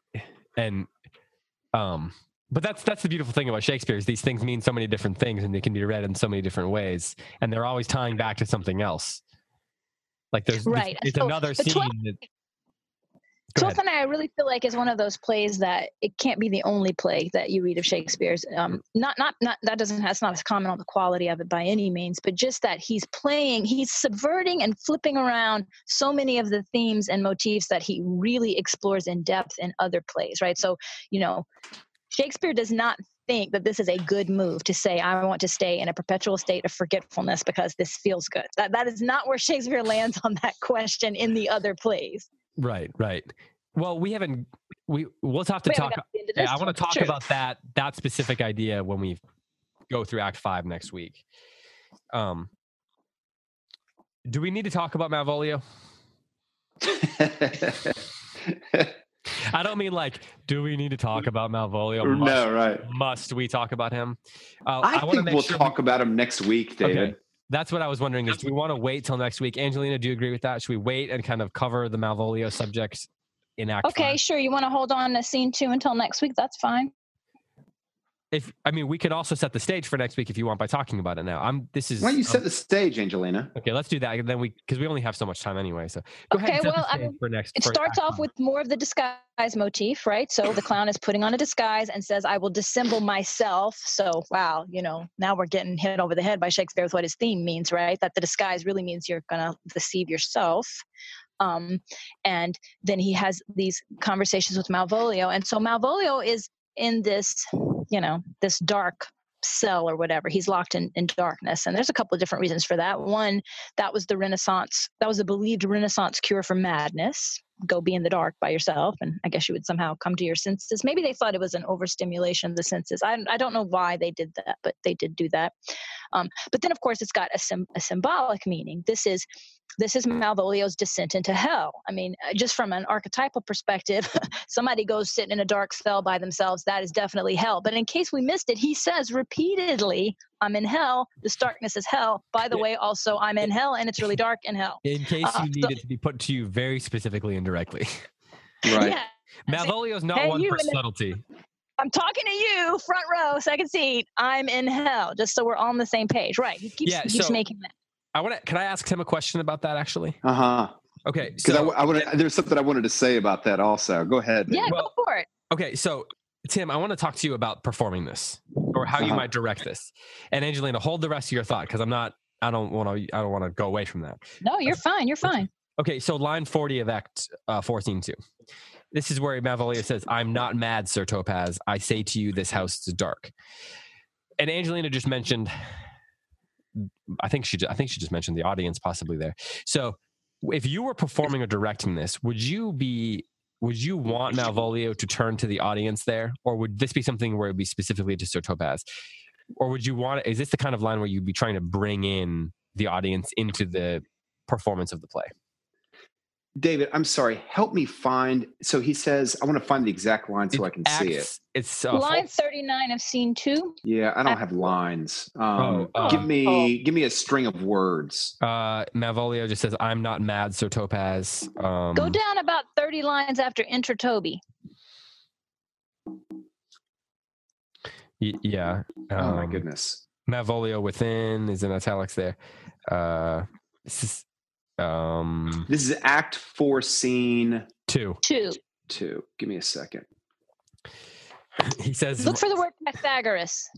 but that's the beautiful thing about Shakespeare is these things mean so many different things and they can be read in so many different ways. And they're always tying back to something else. It's another scene. Twelfth Night, I really feel like is one of those plays that it can't be the only play that you read of Shakespeare's. That's not a comment on the quality of it by any means, but just that he's subverting and flipping around so many of the themes and motifs that he really explores in depth in other plays, right? So, Shakespeare does not think that this is a good move to say, I want to stay in a perpetual state of forgetfulness because this feels good. That is not where Shakespeare lands on that question in the other plays. Right. Well, we'll have to talk. I want to talk about that specific idea when we go through Act 5 next week. Do we need to talk about Malvolio? I don't mean do we need to talk about Malvolio? No, right. Must we talk about him? I think we'll talk about him next week, David. Okay. That's what I was wondering is, do we want to wait till next week? Angelina, do you agree with that? Should we wait and kind of cover the Malvolio subject in Act 5? Okay, sure. You want to hold on to scene 2 until next week? That's fine. We could also set the stage for next week if you want by talking about it now. Why don't you set the stage, Angelina? Okay, let's do that. And then because we only have so much time anyway. So go ahead and set the stage for next. It starts off with more of the disguise motif, right? So the clown is putting on a disguise and says, I will dissemble myself. So, wow, now we're getting hit over the head by Shakespeare with what his theme means, right? That the disguise really means you're going to deceive yourself. And then he has these conversations with Malvolio. And so Malvolio is in this this dark cell or whatever. He's locked in darkness. And there's a couple of different reasons for that. One, that was the believed Renaissance cure for madness. Go be in the dark by yourself, and I guess you would somehow come to your senses. Maybe they thought it was an overstimulation of the senses. I don't know why they did that, but they did do that. But then, of course, it's got a symbolic meaning. This is Malvolio's descent into hell. I mean, just from an archetypal perspective, somebody goes sit in a dark cell by themselves, that is definitely hell. But in case we missed it, he says repeatedly, I'm in hell. This darkness is hell. By the way, also, I'm in hell, and it's really dark in hell. In case you need it to be put to you very specifically and directly. Right. Yeah. Malvolio's not one for subtlety. I'm talking to you, front row, second seat. I'm in hell, just so we're all on the same page. Right. He keeps making that. Can I ask Tim a question about that, actually? Uh-huh. Okay. Because there's something I wanted to say about that also. Go ahead. Yeah, go for it. Okay, so Tim, I want to talk to you about performing this or how you might direct this. And Angelina, hold the rest of your thought because I don't want to go away from that. No, you're fine. You're fine. Okay, so line 40 of Act 4, Scene 2. This is where Malvolio says, I'm not mad, Sir Topaz. I say to you, this house is dark. And Angelina just mentioned, I think she just mentioned the audience possibly there. So if you were performing or directing this, would you want Malvolio to turn to the audience there? Or would this be something where it would be specifically to Sir Topaz? Or is this the kind of line where you'd be trying to bring in the audience into the performance of the play? David, I'm sorry. Help me find. So he says, I want to find the exact line so I can see it. It's line 39 of Scene 2. Yeah, I don't have lines. Give me a string of words. Malvolio just says, I'm not mad, Sir Topaz. Go down about 30 lines after Enter Toby. Yeah. Oh my goodness. Malvolio within is in italics there. This is Act 4, Scene 2. 2. Give me a second. He says, look for the word Pythagoras.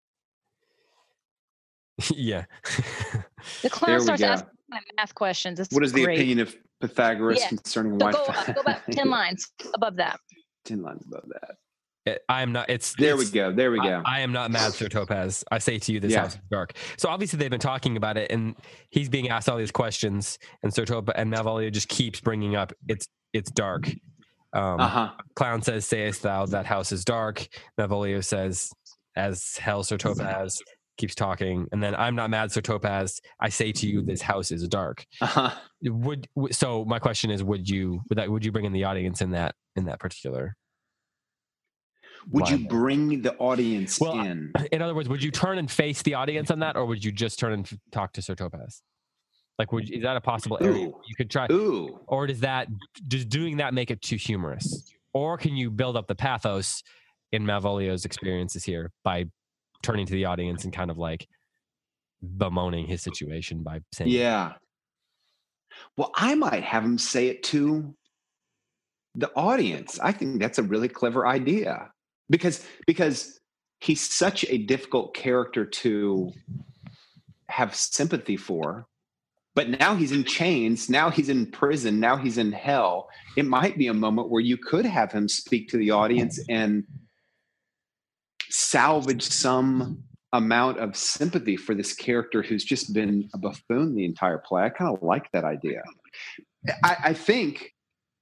Yeah. The clown starts asking math questions. What is the opinion of Pythagoras concerning Wi-Fi? Go about 10 lines above that. 10 lines above that. I am not. There we go. I am not mad, Sir Topaz. I say to you, this house is dark. So obviously they've been talking about it, and he's being asked all these questions, and Sir Topaz and Malvolio just keeps bringing up it's dark. Clown says, "Sayest thou that house is dark?" Malvolio says, "As hell, Sir Topaz." Keeps talking, and then I'm not mad, Sir Topaz. I say to you, this house is dark. So my question is, would you bring in the audience in that particular? Would you bring the audience in? In other words, would you turn and face the audience on that, or would you just turn and talk to Sir Topaz? Like, is that a possible area you could try? Or does doing that make it too humorous? Or can you build up the pathos in Malvolio's experiences here by turning to the audience and kind of like bemoaning his situation by saying, "Yeah." Well, I might have him say it to the audience. I think that's a really clever idea. Because he's such a difficult character to have sympathy for, but now he's in chains, now he's in prison, now he's in hell. It might be a moment where you could have him speak to the audience and salvage some amount of sympathy for this character who's just been a buffoon the entire play. I kind of like that idea. I think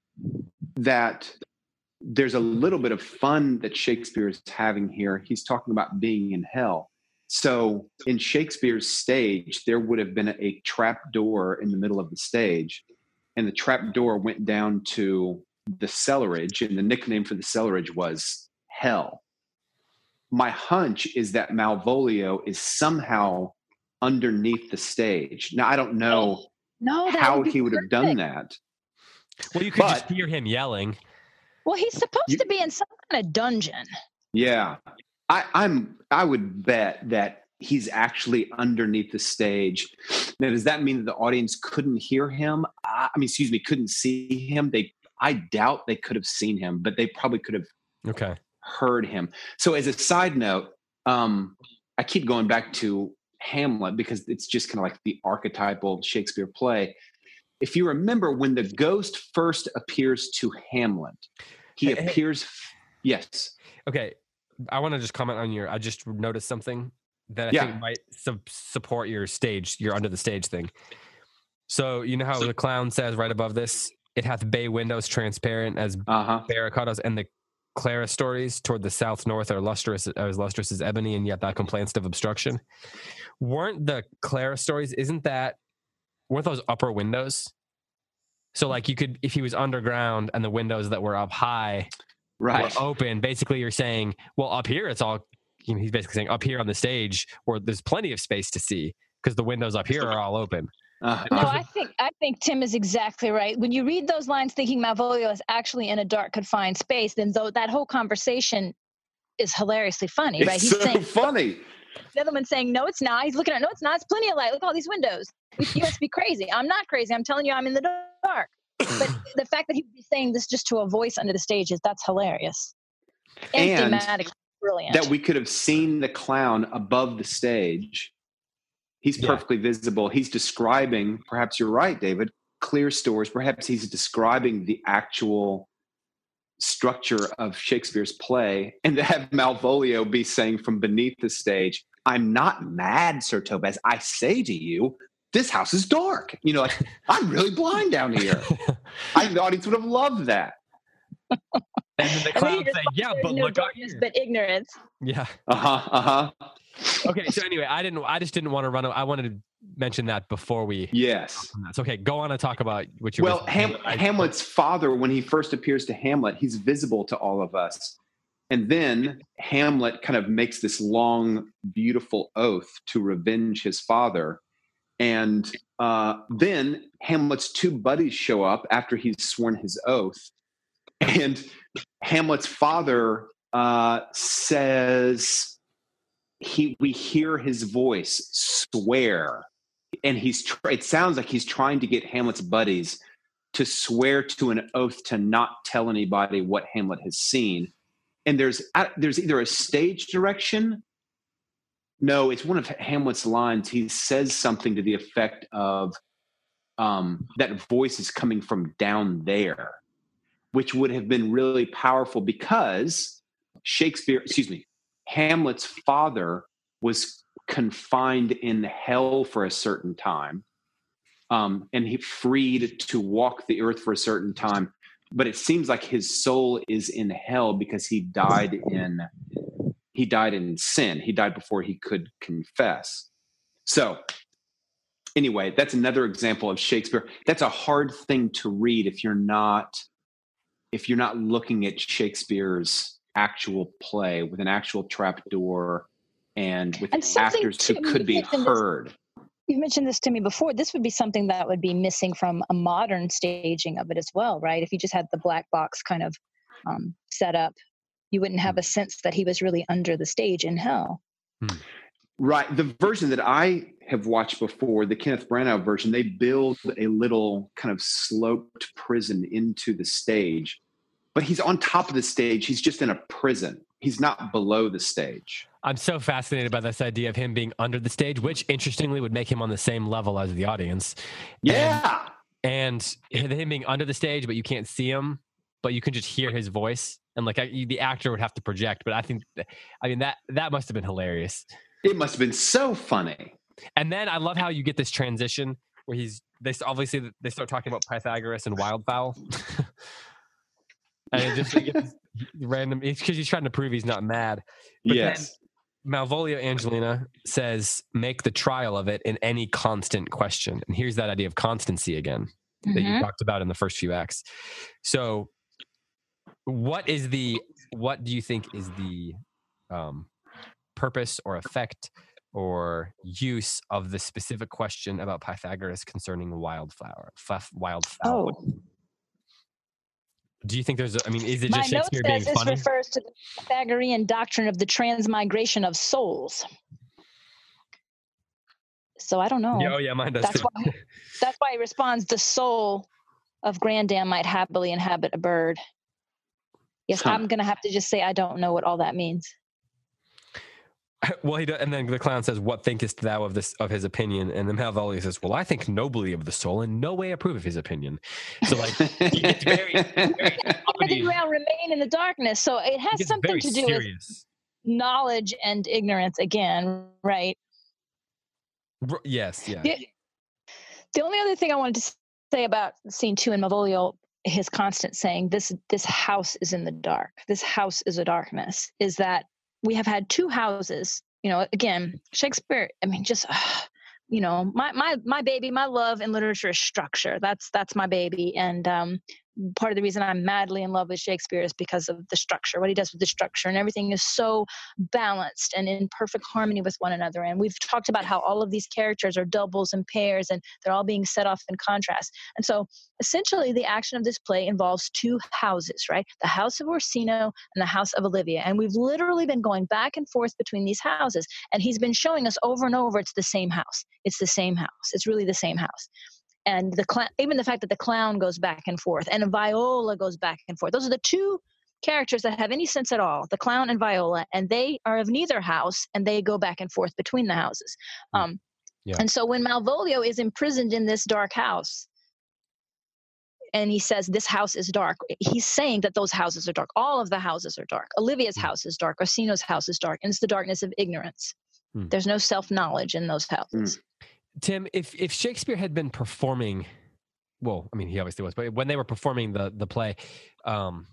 that there's a little bit of fun that Shakespeare is having here. He's talking about being in hell. So in Shakespeare's stage, there would have been a trap door in the middle of the stage, and the trap door went down to the cellarage, and the nickname for the cellarage was hell. My hunch is that Malvolio is somehow underneath the stage. Now, I don't know how he would have done that. Well, you could just hear him yelling. Well, he's supposed to be in some kind of dungeon. Yeah. I would bet that he's actually underneath the stage. Now, does that mean that the audience couldn't hear him? Couldn't see him? I doubt they could have seen him, but they probably could have heard him. So as a side note, I keep going back to Hamlet because it's just kind of like the archetypal Shakespeare play. If you remember, when the ghost first appears to Hamlet, he appears. Yes. Okay. I want to just comment on I just noticed something that I think might support your under the stage thing. So you know how the clown says right above this, it hath bay windows transparent as barricados, and the Clara stories toward the south north are lustrous as ebony, and yet thou complainst of obstruction. Weren't the Clara stories, weren't those upper windows? So like you could, if he was underground and the windows that were up high were open, basically you're saying, well, up here it's all, he's basically saying up here on the stage where there's plenty of space to see because the windows up here are all open. No, I think Tim is exactly right. When you read those lines thinking Malvolio is actually in a dark, confined space, then that whole conversation is hilariously funny, right? He's saying, funny. The other one's saying, no, it's not. He's looking at, no, it's not. It's plenty of light. Look at all these windows. You must be crazy. I'm not crazy. I'm telling you I'm in the dark. But the fact that he would be saying this just to a voice under the stage that's hilarious. And thematically brilliant. That we could have seen the clown above the stage. He's perfectly visible. He's describing, perhaps you're right, David, clear stories. Perhaps he's describing the actual structure of Shakespeare's play, and to have Malvolio be saying from beneath the stage, I'm not mad, Sir Topaz. I say to you, this house is dark. You know, like, I'm really blind down here. I think the audience would have loved that. And then the clown say, yeah, but look up here. But ignorance. Yeah. Okay, so anyway, I just didn't want to run. I wanted to mention that before we. Yes. It's okay. Go on and talk about what you. Well, Hamlet's father, when he first appears to Hamlet, he's visible to all of us, and then Hamlet kind of makes this long, beautiful oath to revenge his father, and then Hamlet's two buddies show up after he's sworn his oath, and Hamlet's father says. We hear his voice swear, and it sounds like he's trying to get Hamlet's buddies to swear to an oath to not tell anybody what Hamlet has seen. And there's either a stage direction. No, it's one of Hamlet's lines. He says something to the effect of that voice is coming from down there, which would have been really powerful because Hamlet's father was confined in hell for a certain time, and he freed to walk the earth for a certain time. But it seems like his soul is in hell because he died in sin. He died before he could confess. So anyway, that's another example of Shakespeare. That's a hard thing to read if you're not looking at Shakespeare's actual play with an actual trapdoor and with actors who could be heard. You've mentioned this to me before. This would be something that would be missing from a modern staging of it as well, right? If you just had the black box kind of set up, you wouldn't have a sense that he was really under the stage in hell. Right. The version that I have watched before, the Kenneth Branagh version, they build a little kind of sloped prison into the stage. But he's on top of the stage. He's just in a prison. He's not below the stage. I'm so fascinated by this idea of him being under the stage, which interestingly would make him on the same level as the audience. Yeah. And him being under the stage, but you can't see him, but you can just hear his voice. And like the actor would have to project. But that must have been hilarious. It must have been so funny. And then I love how you get this transition where they start talking about Pythagoras and wildfowl. And it just gets random. It's because he's trying to prove he's not mad. But yes. Then Malvolio Angelina says, make the trial of it in any constant question. And here's that idea of constancy again that you talked about in the first few acts. So what do you think is the purpose or effect or use of the specific question about Pythagoras concerning wildfowl? Oh. Do you think is it just Shakespeare being funny? This refers to the Pythagorean doctrine of the transmigration of souls. So I don't know. Oh yeah, mine does. That's why he responds, the soul of Grandam might happily inhabit a bird. Yes, I'm going to have to just say I don't know what all that means. Well, he does, and then the clown says, "What thinkest thou of his opinion?" And then Malvolio says, "Well, I think nobly of the soul, and no way approve of his opinion." So, like, he gets very remain in the darkness. So it has something to do serious. knowledge and ignorance again, right? Yes, yeah. The only other thing I wanted to say about scene 2 in Malvolio, his constant saying, this house is in the dark, this house is a darkness, is that we have had 2 houses. Again, Shakespeare, just my baby, my love in literature is structure. That's my baby. And part of the reason I'm madly in love with Shakespeare is because of the structure, what he does with the structure, and everything is so balanced and in perfect harmony with one another. And we've talked about how all of these characters are doubles and pairs, and they're all being set off in contrast. And so essentially the action of this play involves 2 houses, right? The house of Orsino and the house of Olivia. And we've literally been going back and forth between these houses. And he's been showing us over and over, it's the same house. It's the same house. It's really the same house. And even the fact that the clown goes back and forth and Viola goes back and forth. Those are the 2 characters that have any sense at all, the clown and Viola, and they are of neither house, and they go back and forth between the houses. And so when Malvolio is imprisoned in this dark house, and he says this house is dark, he's saying that those houses are dark. All of the houses are dark. Olivia's house is dark. Orsino's house is dark. And it's the darkness of ignorance. There's no self-knowledge in those houses. Tim, if Shakespeare had been performing, well, I mean, he obviously was, but when they were performing the play, how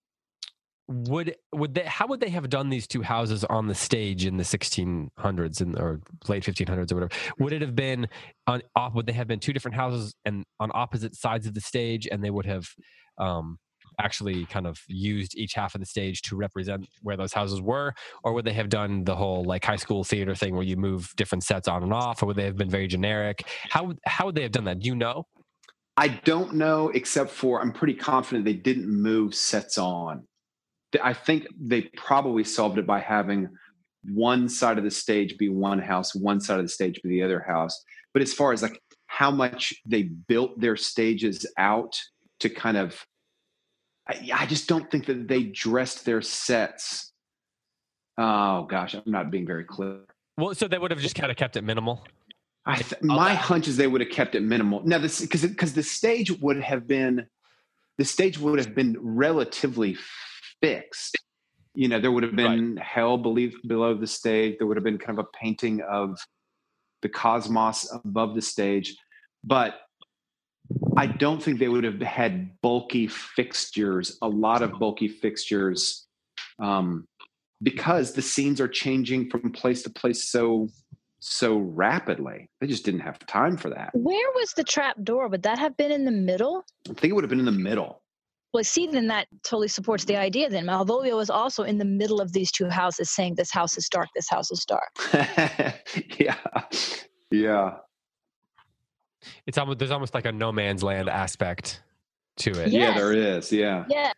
would they have done these 2 houses on the stage in the 1600s or late 1500s or whatever? Would it have been would they have been 2 different houses and on opposite sides of the stage, and they would have actually kind of used each half of the stage to represent where those houses were? Or would they have done the whole like high school theater thing where you move different sets on and off? Or would they have been very generic? How would they have done that? Do you know? I don't know, except for I'm pretty confident they didn't move sets on. I think they probably solved it by having one side of the stage be one house, one side of the stage be the other house. But as far as like how much they built their stages out to kind of, I just don't think that they dressed their sets. Oh gosh, I'm not being very clear. Well, so they would have just kind of kept it minimal. My hunch is they would have kept it minimal. Now, this because the stage would have been relatively fixed. There would have been hell below the stage. There would have been kind of a painting of the cosmos above the stage, but I don't think they would have had bulky fixtures, a lot of bulky fixtures, because the scenes are changing from place to place so rapidly. They just didn't have time for that. Where was the trap door? Would that have been in the middle? I think it would have been in the middle. Well, see, then that totally supports the idea then. Malvolio is also in the middle of these 2 houses saying this house is dark, this house is dark. Yeah. There's almost like a no man's land aspect to it. Yes. Yeah, there is. Yeah. Yeah.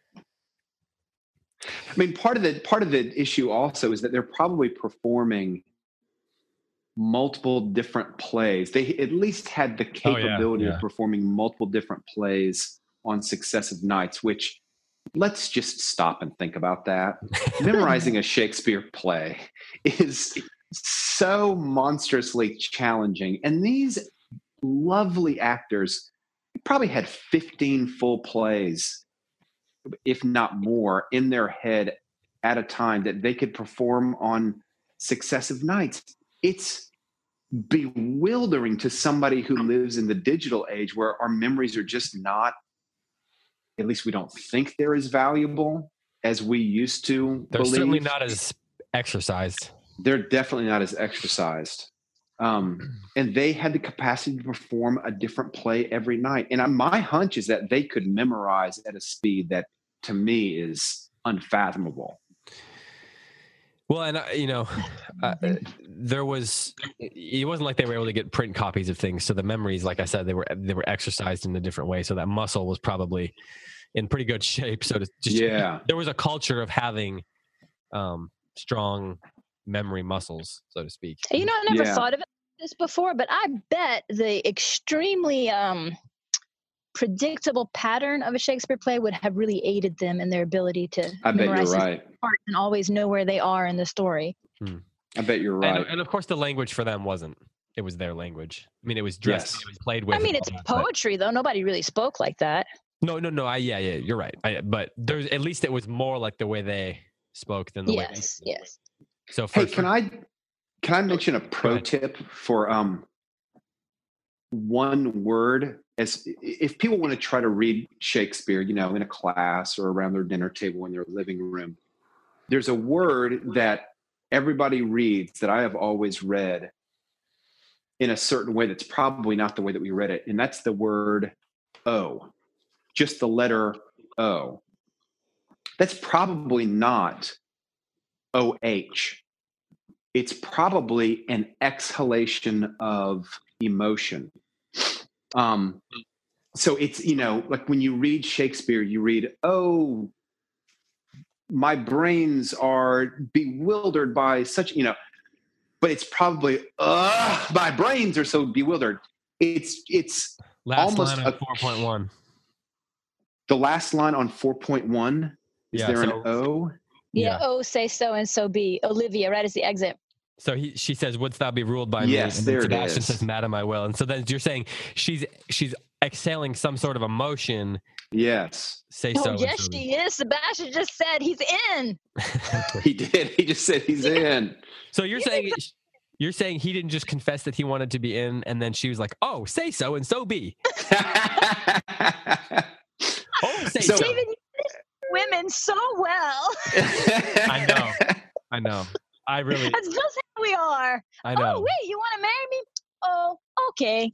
I mean, part of the issue also is that they're probably performing multiple different plays. They at least had the capability of performing multiple different plays on successive nights, which let's just stop and think about that. Memorizing a Shakespeare play is so monstrously challenging. And these lovely actors probably had 15 full plays, if not more, in their head at a time that they could perform on successive nights. It's bewildering to somebody who lives in the digital age where our memories are just not, at least we don't think they're as valuable as we used to They're believe. certainly not as exercised. They're definitely not as exercised. And they had the capacity to perform a different play every night. And my hunch is that they could memorize at a speed that, to me, is unfathomable. Well, and it wasn't like they were able to get print copies of things. So the memories, like I said, they were exercised in a different way. So that muscle was probably in pretty good shape. So there was a culture of having strong memory muscles, so to speak. I never thought of this before, but I bet the extremely predictable pattern of a Shakespeare play would have really aided them in their ability to memorize parts and always know where they are in the story. I bet you're right. And of course, the language for them it was their language. I mean, it was dressed, it was played with. I mean, it's poetry, though. Nobody really spoke like that. No. Yeah, you're right. But there's at least it was more like the way they spoke than the way. Yes. So hey, can I mention a pro tip for one word? As if people want to try to read Shakespeare, in a class or around their dinner table in their living room, there's a word that everybody reads that I have always read in a certain way that's probably not the way that we read it, and that's the word O, just the letter O. That's probably not OH. It's probably an exhalation of emotion. So it's, like when you read Shakespeare, you read, oh, my brains are bewildered by such, but it's probably, my brains are so bewildered. It's last almost line on 4.1. The last line on 4.1, is there an O? Yeah, O, say so and so be. Olivia, right as the exit. So she says, "Wouldst thou be ruled by me?" Yes, and there Sebastian it is. says, "Madam, I will." And so then you're saying she's exhaling some sort of emotion. Yes. Say Oh, so. yes, she is. Sebastian just said he's in. He did. He just said he's in. So you're saying he didn't just confess that he wanted to be in, and then she was like, "Oh, say so and so be." Oh, say so. David, you women so well. I know. I really. That's just how we are. I know. Oh, wait, you want to marry me? Oh, okay.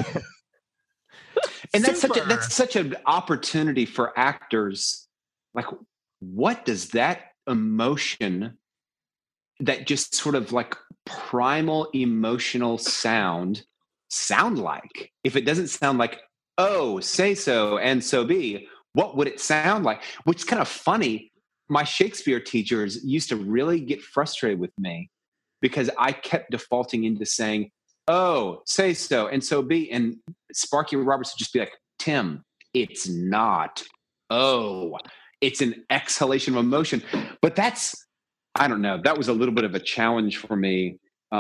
And that's such an opportunity for actors. Like, what does that emotion, that just sort of like primal emotional sound like? If it doesn't sound like, oh, say so and so be, what would it sound like? Which is kind of funny. My Shakespeare teachers used to really get frustrated with me because I kept defaulting into saying, oh, say so and so be. And Sparky Roberts would just be like, Tim, it's not. Oh, it's an exhalation of emotion. But I don't know. That was a little bit of a challenge for me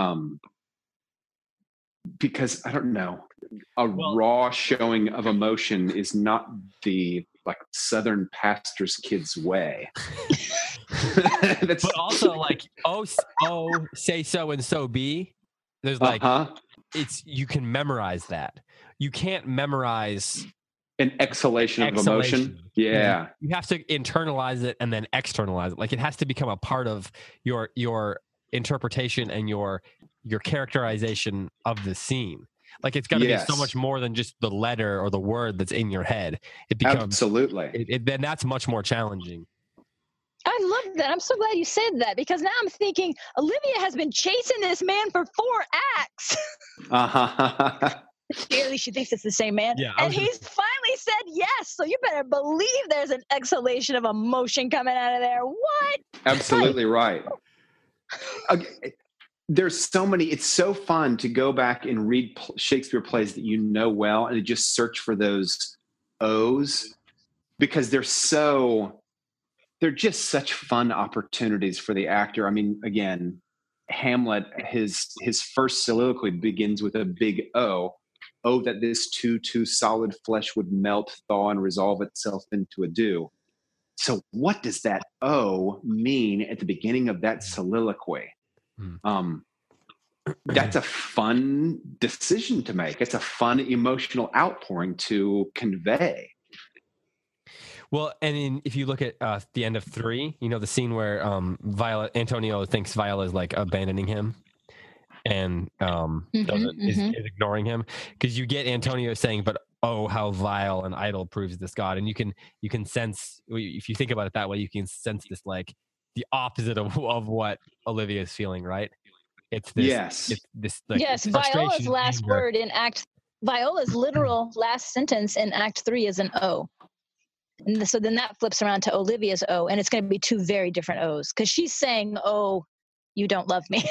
because I don't know. Raw showing of emotion is not the like Southern pastor's kid's way. But also like, oh, say so and so be. There's like, you can memorize that. You can't memorize an exhalation of emotion. Yeah. You have to internalize it and then externalize it. Like it has to become a part of your interpretation and your characterization of the scene. Like it's got to be so much more than just the letter or the word that's in your head. It becomes absolutely. Then that's much more challenging. I love that. I'm so glad you said that because now I'm thinking Olivia has been chasing this man for 4 acts. Clearly, she thinks it's the same man. Yeah, and he's finally said yes. So you better believe there's an exhalation of emotion coming out of there. What? Absolutely right. There's so many. It's so fun to go back and read Shakespeare plays that you know well and to just search for those O's because they're just such fun opportunities for the actor. I mean, again, Hamlet, his first soliloquy begins with a big O. Oh, that this too solid flesh would melt, thaw, and resolve itself into a dew. So what does that O mean at the beginning of that soliloquy? That's a fun decision to make. It's a fun emotional outpouring to convey. Well, and if you look at the end of 3, the scene where Antonio thinks Viola is like abandoning him and is ignoring him, because you get Antonio saying, "But oh, how vile and idle proves this God," and you can sense, if you think about it that way, you can sense this like the opposite of what Olivia is feeling, right? It's this. It's this. Like, Viola's last word in Viola's literal last sentence in Act 3 is an O. And so then that flips around to Olivia's O, and it's going to be 2 very different O's because she's saying, "Oh, you don't love me."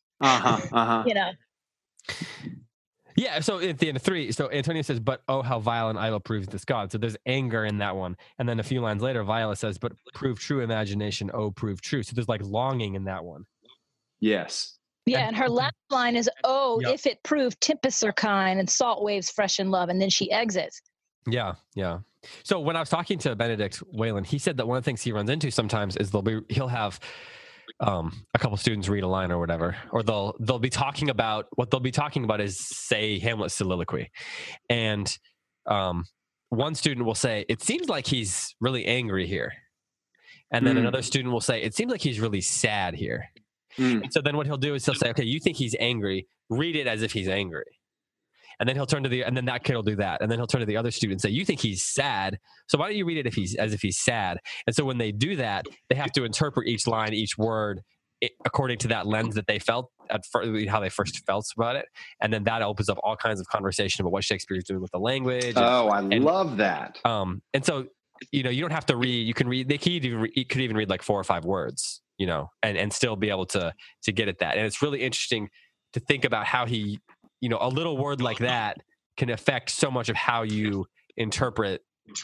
Yeah. So at the end of 3, so Antonio says, "But oh, how vile and idle proves this God." So there's anger in that one, and then a few lines later, Viola says, "But prove true imagination, oh, prove true." So there's like longing in that one. Yes. Yeah, and her last line is, "Oh, if it proved tempests are kind and salt waves fresh in love," and then she exits. Yeah. So when I was talking to Benedict Whalen, he said that one of the things he runs into sometimes is he'll have a couple students read a line or whatever, or they'll be talking about what they'll be talking about is, say, Hamlet's soliloquy, and one student will say, "It seems like he's really angry here," and then another student will say, "It seems like he's really sad here." And so then what he'll do is he'll say, "Okay, you think he's angry? Read it as if he's angry." And then he'll turn to and then that kid will do that. And then he'll turn to the other student and say, "You think he's sad. So why don't you read it as if he's sad?" And so when they do that, they have to interpret each line, each word according to that lens that they felt at first, how they first felt about it. And then that opens up all kinds of conversation about what Shakespeare is doing with the language. I love that. And so, you don't have to read, you can read, you could even read like 4 or 5 words, and still be able to get at that. And it's really interesting to think about how he, a little word like that can affect so much of how you interpret,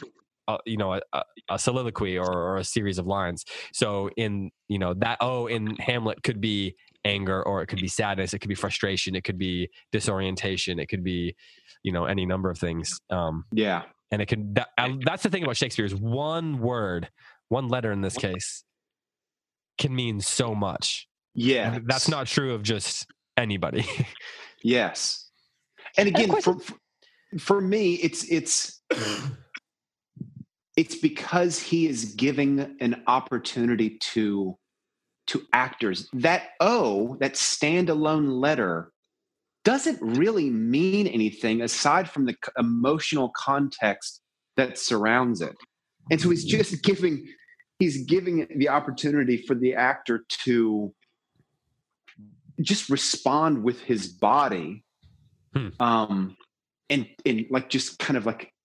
a soliloquy or a series of lines. So in Hamlet could be anger, or it could be sadness, it could be frustration, it could be disorientation, it could be, any number of things. And it can. That's the thing about Shakespeare is one word, one letter in this case, can mean so much. Yeah, and that's not true of just anybody. Yes, and again, for me, it's because he is giving an opportunity to actors. That standalone letter doesn't really mean anything aside from the emotional context that surrounds it. And so he's giving the opportunity for the actor to just respond with his body, and like just kind of like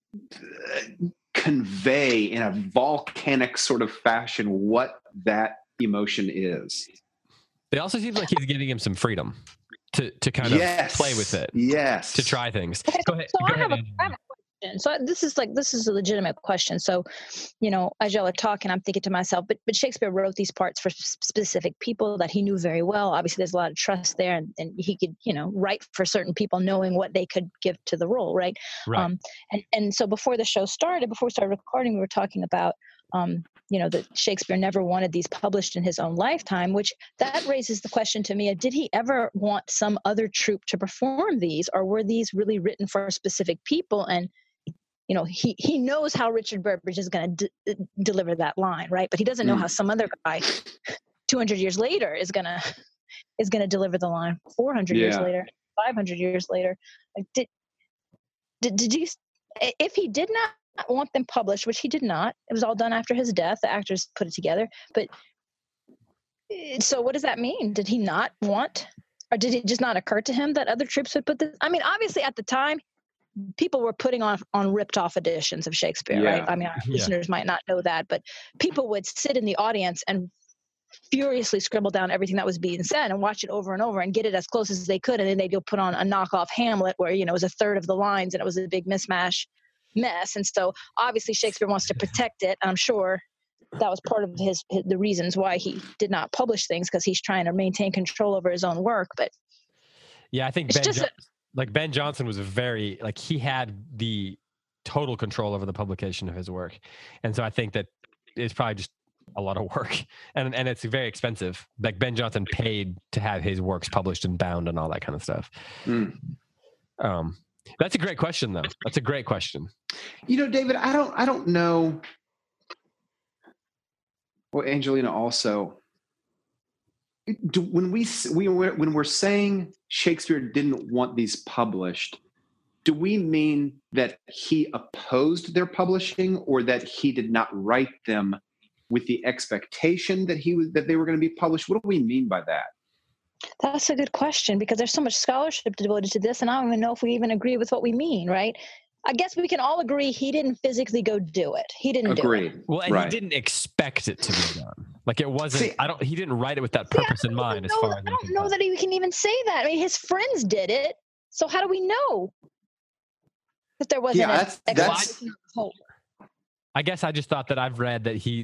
convey in a volcanic sort of fashion what that emotion is. It also seems like he's giving him some freedom to kind of play with it. Yes. To try things. Okay, Go ahead. So I have a question. So this is a legitimate question. So, as y'all are talking, I'm thinking to myself, but Shakespeare wrote these parts for specific people that he knew very well. Obviously, there's a lot of trust there, and he could, write for certain people, knowing what they could give to the role, right? Right. And so before the show started, before we started recording, we were talking about, that Shakespeare never wanted these published in his own lifetime, which that raises the question to me, did he ever want some other troupe to perform these, or were these really written for specific people? And, he knows how Richard Burbage is going to deliver that line, right? But he doesn't know how some other guy 200 years later is going to deliver the line 400 years later, 500 years later. Like, did you, if he did not want them published, which he did not, it was all done after his death, the actors put it together, but so what does that mean? Did he not want, or did it just not occur to him that other troops would put this? I mean, obviously at the time people were putting on ripped off editions of Shakespeare, right? I mean, our listeners might not know that, but people would sit in the audience and furiously scribble down everything that was being said and watch it over and over and get it as close as they could. And then they'd go put on a knockoff Hamlet where, it was a third of the lines and it was a big mess. And so obviously Shakespeare wants to protect it. I'm sure that was part of the reasons why he did not publish things, because he's trying to maintain control over his own work. But yeah, I think Ben Jonson was he had the total control over the publication of his work. And so I think that it's probably just a lot of work, and it's very expensive. Like Ben Jonson paid to have his works published and bound and all that kind of stuff. That's a great question, though. That's a great question. David, I don't know. Well, Angelina, also, when we're saying Shakespeare didn't want these published, do we mean that he opposed their publishing, or that he did not write them with the expectation that they were going to be published? What do we mean by that? That's a good question, because there's so much scholarship devoted to this, and I don't even know if we even agree with what we mean, right? I guess we can all agree he didn't physically go do it. He didn't do it. Well, and he didn't expect it to be done. Like it wasn't. He didn't write it with that purpose in mind. As far as I don't know that he can even say that. I mean, his friends did it, so how do we know that there wasn't I guess I just thought that I've read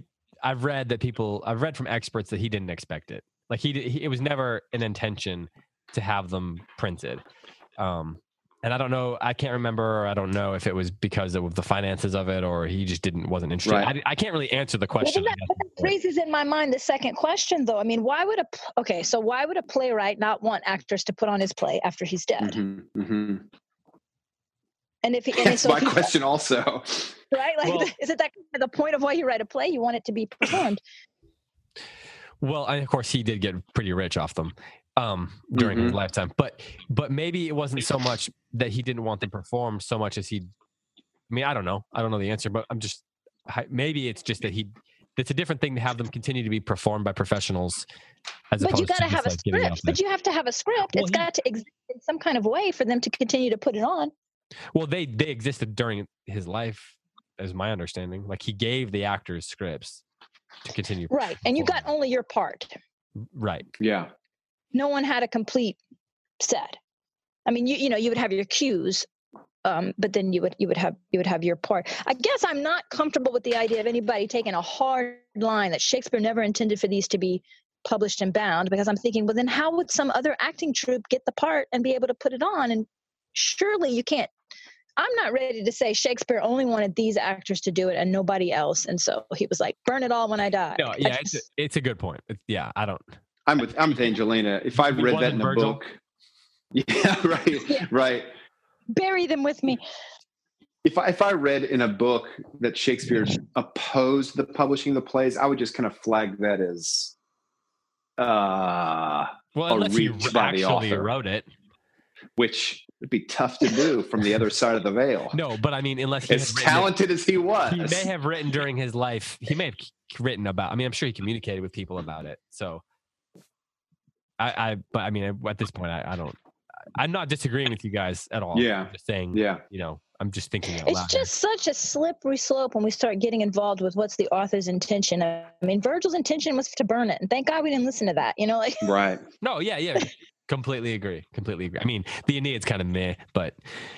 from experts that he didn't expect it. Like it was never an intention to have them printed. And I don't know, I can't remember, or I don't know if it was because of the finances of it, or he just wasn't interested. Right. I can't really answer the question. Well, that raises in my mind the second question, though. I mean, why would a playwright not want actors to put on his play after he's dead? Mm-hmm, mm-hmm. And if he, that's my question also. Right? Like, well, isn't that the point of why you write a play? You want it to be performed. Well, of course, he did get pretty rich off them during his lifetime. But maybe it wasn't so much that he didn't want them performed so much as I mean, I don't know. I don't know the answer, but maybe it's just that it's a different thing to have them continue to be performed by professionals. But you got to have a script. But you have to have a script. Well, it's got to exist in some kind of way for them to continue to put it on. Well, they existed during his life, as my understanding. Like, he gave the actors scripts to continue. Right. And you got only your part. Right. Yeah. No one had a complete set. I mean, you would have your cues, but then you would have your part. I guess I'm not comfortable with the idea of anybody taking a hard line that Shakespeare never intended for these to be published and bound, because I'm thinking, well, then how would some other acting troupe get the part and be able to put it on? And surely you can't. I'm not ready to say Shakespeare only wanted these actors to do it and nobody else, and so he was like, "Burn it all when I die." No, yeah, it's a good point. I'm with Angelina. If I read that in a book, yeah, right, yeah. Right. Bury them with me. If I read in a book that Shakespeare opposed the publishing of the plays, I would just kind of flag that as well, unless he actually wrote it, which would be tough to do from the other side of the veil. No, but I mean, unless as talented as he was, he may have written during his life. He may have written about. I mean, I'm sure he communicated with people about it. So, but I mean, at this point, I don't. I'm not disagreeing with you guys at all. Yeah, I'm just saying. Yeah, I'm just thinking out loud. It's just such a slippery slope when we start getting involved with what's the author's intention. I mean, Virgil's intention was to burn it, and thank God we didn't listen to that. Like right. No, yeah. Completely agree. I mean, the Aeneid's kind of meh, but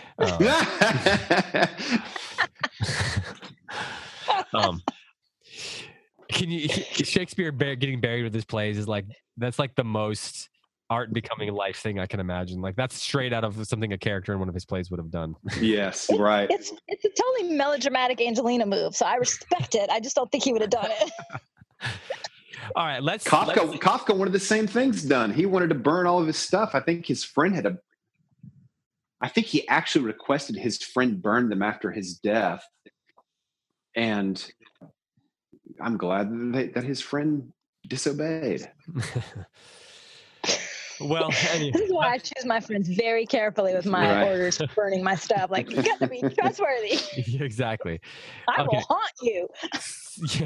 Shakespeare getting buried with his plays is that's like the most art becoming life thing I can imagine. Like, that's straight out of something a character in one of his plays would have done. Yes, right. It's a totally melodramatic Angelina move, so I respect it. I just don't think he would have done it. All right, Kafka wanted the same things done. He wanted to burn all of his stuff. I think his friend I think he actually requested his friend burn them after his death. And I'm glad that his friend disobeyed. Well, anyway. This is why I choose my friends very carefully with my orders for burning my stuff. Like, you got to be trustworthy. Exactly. I will haunt you. Yeah.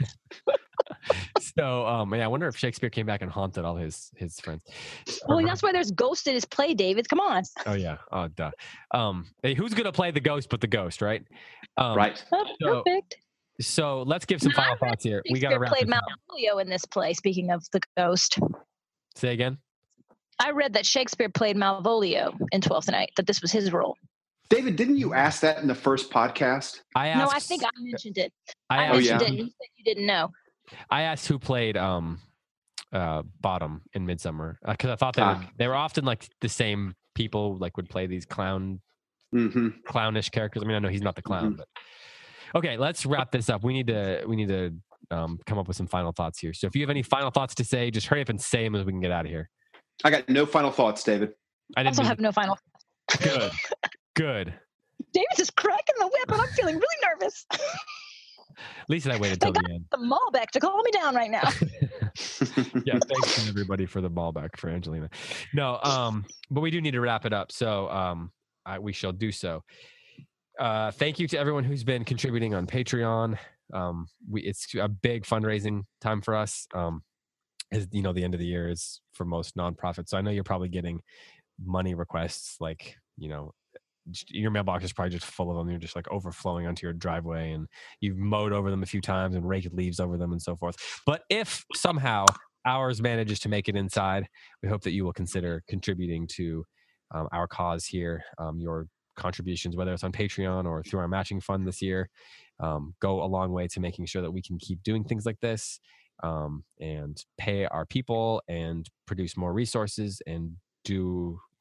So, I wonder if Shakespeare came back and haunted all his friends. Well, that's why there's ghost in his play, David. Come on. Oh yeah. Oh duh. Hey, who's gonna play the ghost but the ghost, right? Right. Oh, perfect. So let's give some final thoughts here. We got to wrap played Malvolio in this play. Speaking of the ghost. Say again. I read that Shakespeare played Malvolio in Twelfth Night. That this was his role. David, didn't you ask that in the first podcast? No, I think I mentioned it. I mentioned it. And you said you didn't know. I asked who played Bottom in Midsummer, because I thought they were often like the same people, like would play these clownish characters. I mean, I know he's not the clown, but okay, let's wrap this up. We need to come up with some final thoughts here. So if you have any final thoughts to say, just hurry up and say them as we can get out of here. I got no final thoughts, David. I also have no final thoughts. Good. David's just cracking the whip, and I'm feeling really nervous. At least I waited till the end. The Malbec to calm me down right now. Yeah, thanks everybody for the Malbec for Angelina. No, but we do need to wrap it up, so we shall do so. Thank you to everyone who's been contributing on Patreon. It's a big fundraising time for us. As the end of the year is for most nonprofits, so I know you're probably getting money requests, like your mailbox is probably just full of them. You're just like overflowing onto your driveway, and you've mowed over them a few times and raked leaves over them and so forth. But if somehow ours manages to make it inside, we hope that you will consider contributing to our cause here. Your contributions, whether it's on Patreon or through our matching fund this year, go a long way to making sure that we can keep doing things like this, and pay our people and produce more resources and do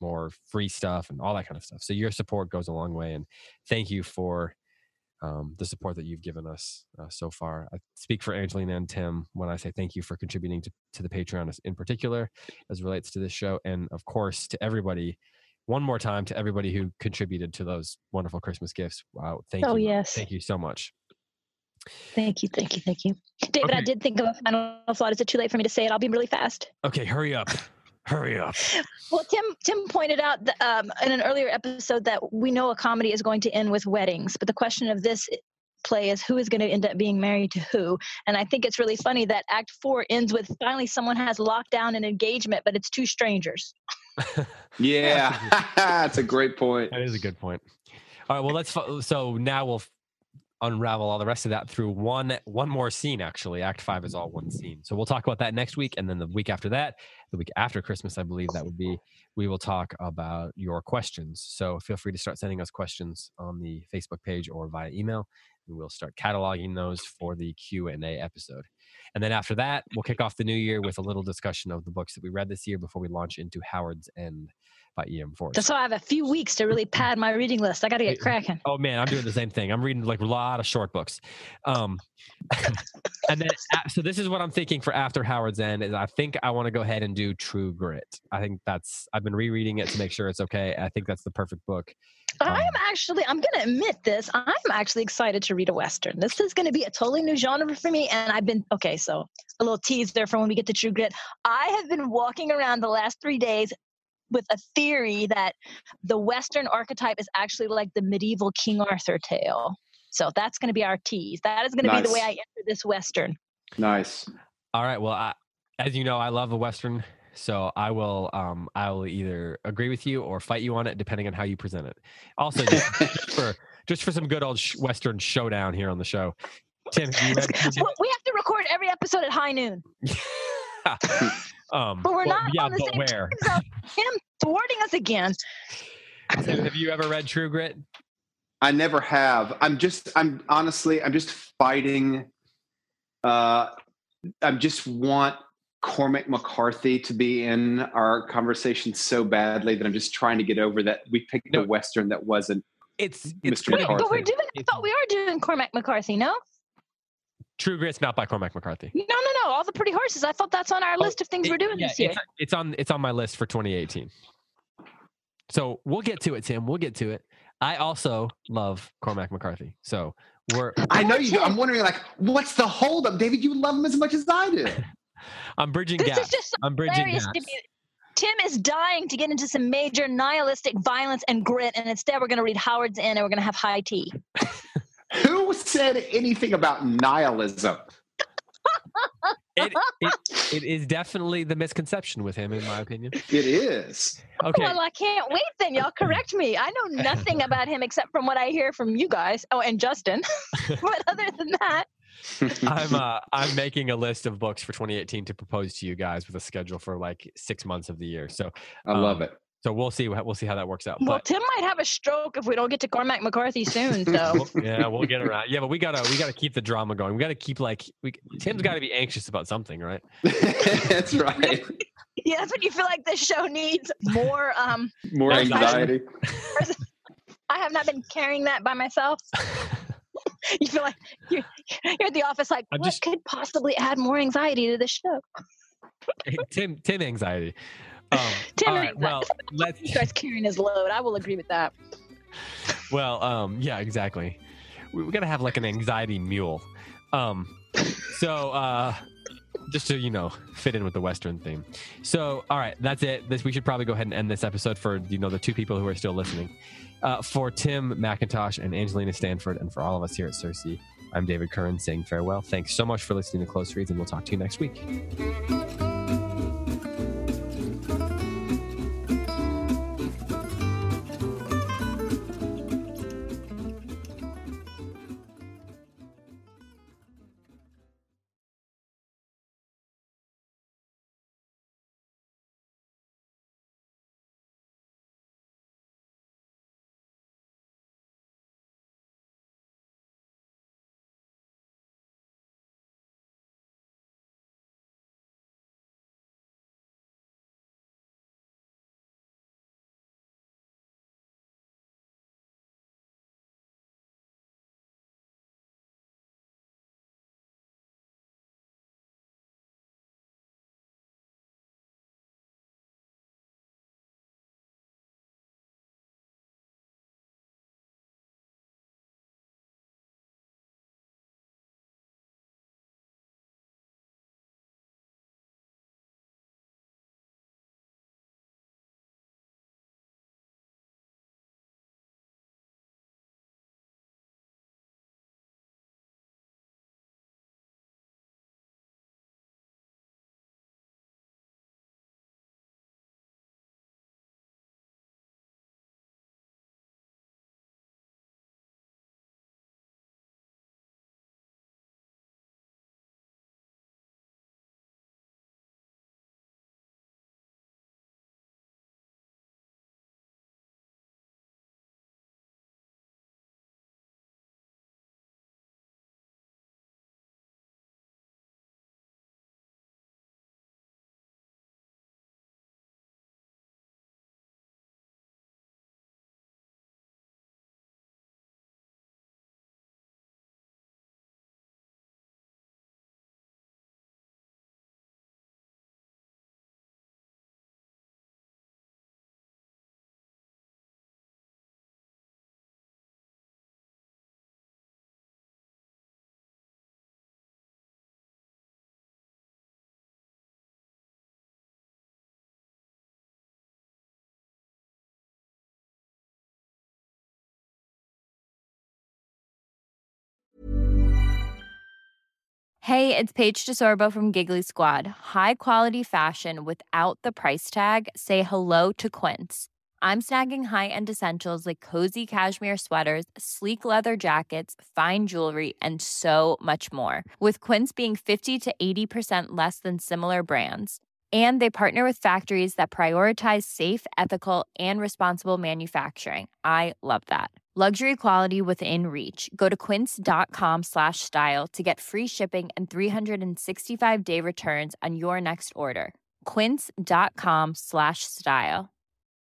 more free stuff and all that kind of stuff. So your support goes a long way, and thank you for the support that you've given us so far. I speak for Angelina and Tim when I say thank you for contributing to the Patreon in particular as it relates to this show. And of course, to everybody, one more time, to everybody who contributed to those wonderful Christmas gifts. Wow. Thank you. Yes. Thank you so much. Thank you. David, Okay. I did think of a final thought. Is it too late for me to say it? I'll be really fast. Okay, hurry up. Well, Tim pointed out that, in an earlier episode that we know a comedy is going to end with weddings, but the question of this play is who is going to end up being married to who. And I think it's really funny that Act 4 ends with finally someone has locked down an engagement, but it's two strangers. Yeah, that's a great point. That is a good point. All right, well, so now we'll unravel all the rest of that through one more scene. Actually, Act 5 is all one scene, so we'll talk about that next week, and then the week after that, the week after Christmas, I believe that would be, we will talk about your questions. So feel free to start sending us questions on the Facebook page or via email, and we'll start cataloging those for the Q&A episode. And then after that, we'll kick off the new year with a little discussion of the books that we read this year before we launch into Howard's End by E.M. Forrest. So I have a few weeks to really pad my reading list. I got to get cracking. Oh man, I'm doing the same thing. I'm reading like a lot of short books. And then, so this is what I'm thinking for after Howard's End is I think I want to go ahead and do True Grit. I think I've been rereading it to make sure it's okay. I think that's the perfect book. I'm going to admit this. I'm actually excited to read a Western. This is going to be a totally new genre for me. And so a little tease there for when we get to True Grit. I have been walking around the last 3 days with a theory that the Western archetype is actually like the medieval King Arthur tale. So that's going to be our tease. That is going to be the way I enter this Western. Nice. All right. Well, as you know, I love a Western. So I will either agree with you or fight you on it, depending on how you present it. Also, just for some good old Western showdown here on the show. Tim, have you read? We have to record every episode at high noon. But we're not on the same time. So him thwarting us again. Tim, have you ever read True Grit? I never have. I'm just fighting. I just want Cormac McCarthy to be in our conversation so badly that I'm just trying to get over that we picked a Western that wasn't. It's Mr. Wait, McCarthy. but I thought we are doing Cormac McCarthy, no? True Grit's not by Cormac McCarthy. No. All the Pretty Horses. I thought that's on our list of things we're doing this year. It's on my list for 2018. So we'll get to it, Tim. We'll get to it. I also love Cormac McCarthy. So I know you do. I'm wondering, like, what's the holdup, David? You love him as much as I do. I'm bridging This gaps. is just so I'm bridging hilarious gaps. to me. Tim is dying to get into some major nihilistic violence and grit, and instead we're going to read Howard's End and we're going to have high tea. Who said anything about nihilism? It is definitely the misconception with him, in my opinion. It is. Okay. Well, I can't wait then. Y'all correct me. I know nothing about him except from what I hear from you guys. Oh, and Justin. But other than that. I'm making a list of books for 2018 to propose to you guys with a schedule for like 6 months of the year. So I love it. So we'll see how that works out. Well, but, Tim might have a stroke if we don't get to Cormac McCarthy soon. So we'll get around. Yeah, but we gotta keep the drama going. We gotta keep Tim's got to be anxious about something, right? That's right. Yeah, that's what you feel like this show needs. More anxiety. I have not been carrying that by myself. You feel like you're at the office like, what could possibly add more anxiety to this show? Tim anxiety. Tim, right, well, he starts carrying his load. I will agree with that. Well, yeah, exactly. We got to have like an anxiety mule. So just to fit in with the Western theme. So, all right, that's it. We should probably go ahead and end this episode for the 2 people who are still listening. For Tim McIntosh and Angelina Stanford, and for all of us here at Cersei, I'm David Curran saying farewell. Thanks so much for listening to Close Reads, and we'll talk to you next week. Hey, it's Paige DeSorbo from Giggly Squad. High quality fashion without the price tag. Say hello to Quince. I'm snagging high-end essentials like cozy cashmere sweaters, sleek leather jackets, fine jewelry, and so much more. With Quince being 50 to 80% less than similar brands. And they partner with factories that prioritize safe, ethical, and responsible manufacturing. I love that. Luxury quality within reach. Go to quince.com/style to get free shipping and 365-day returns on your next order. Quince.com/style.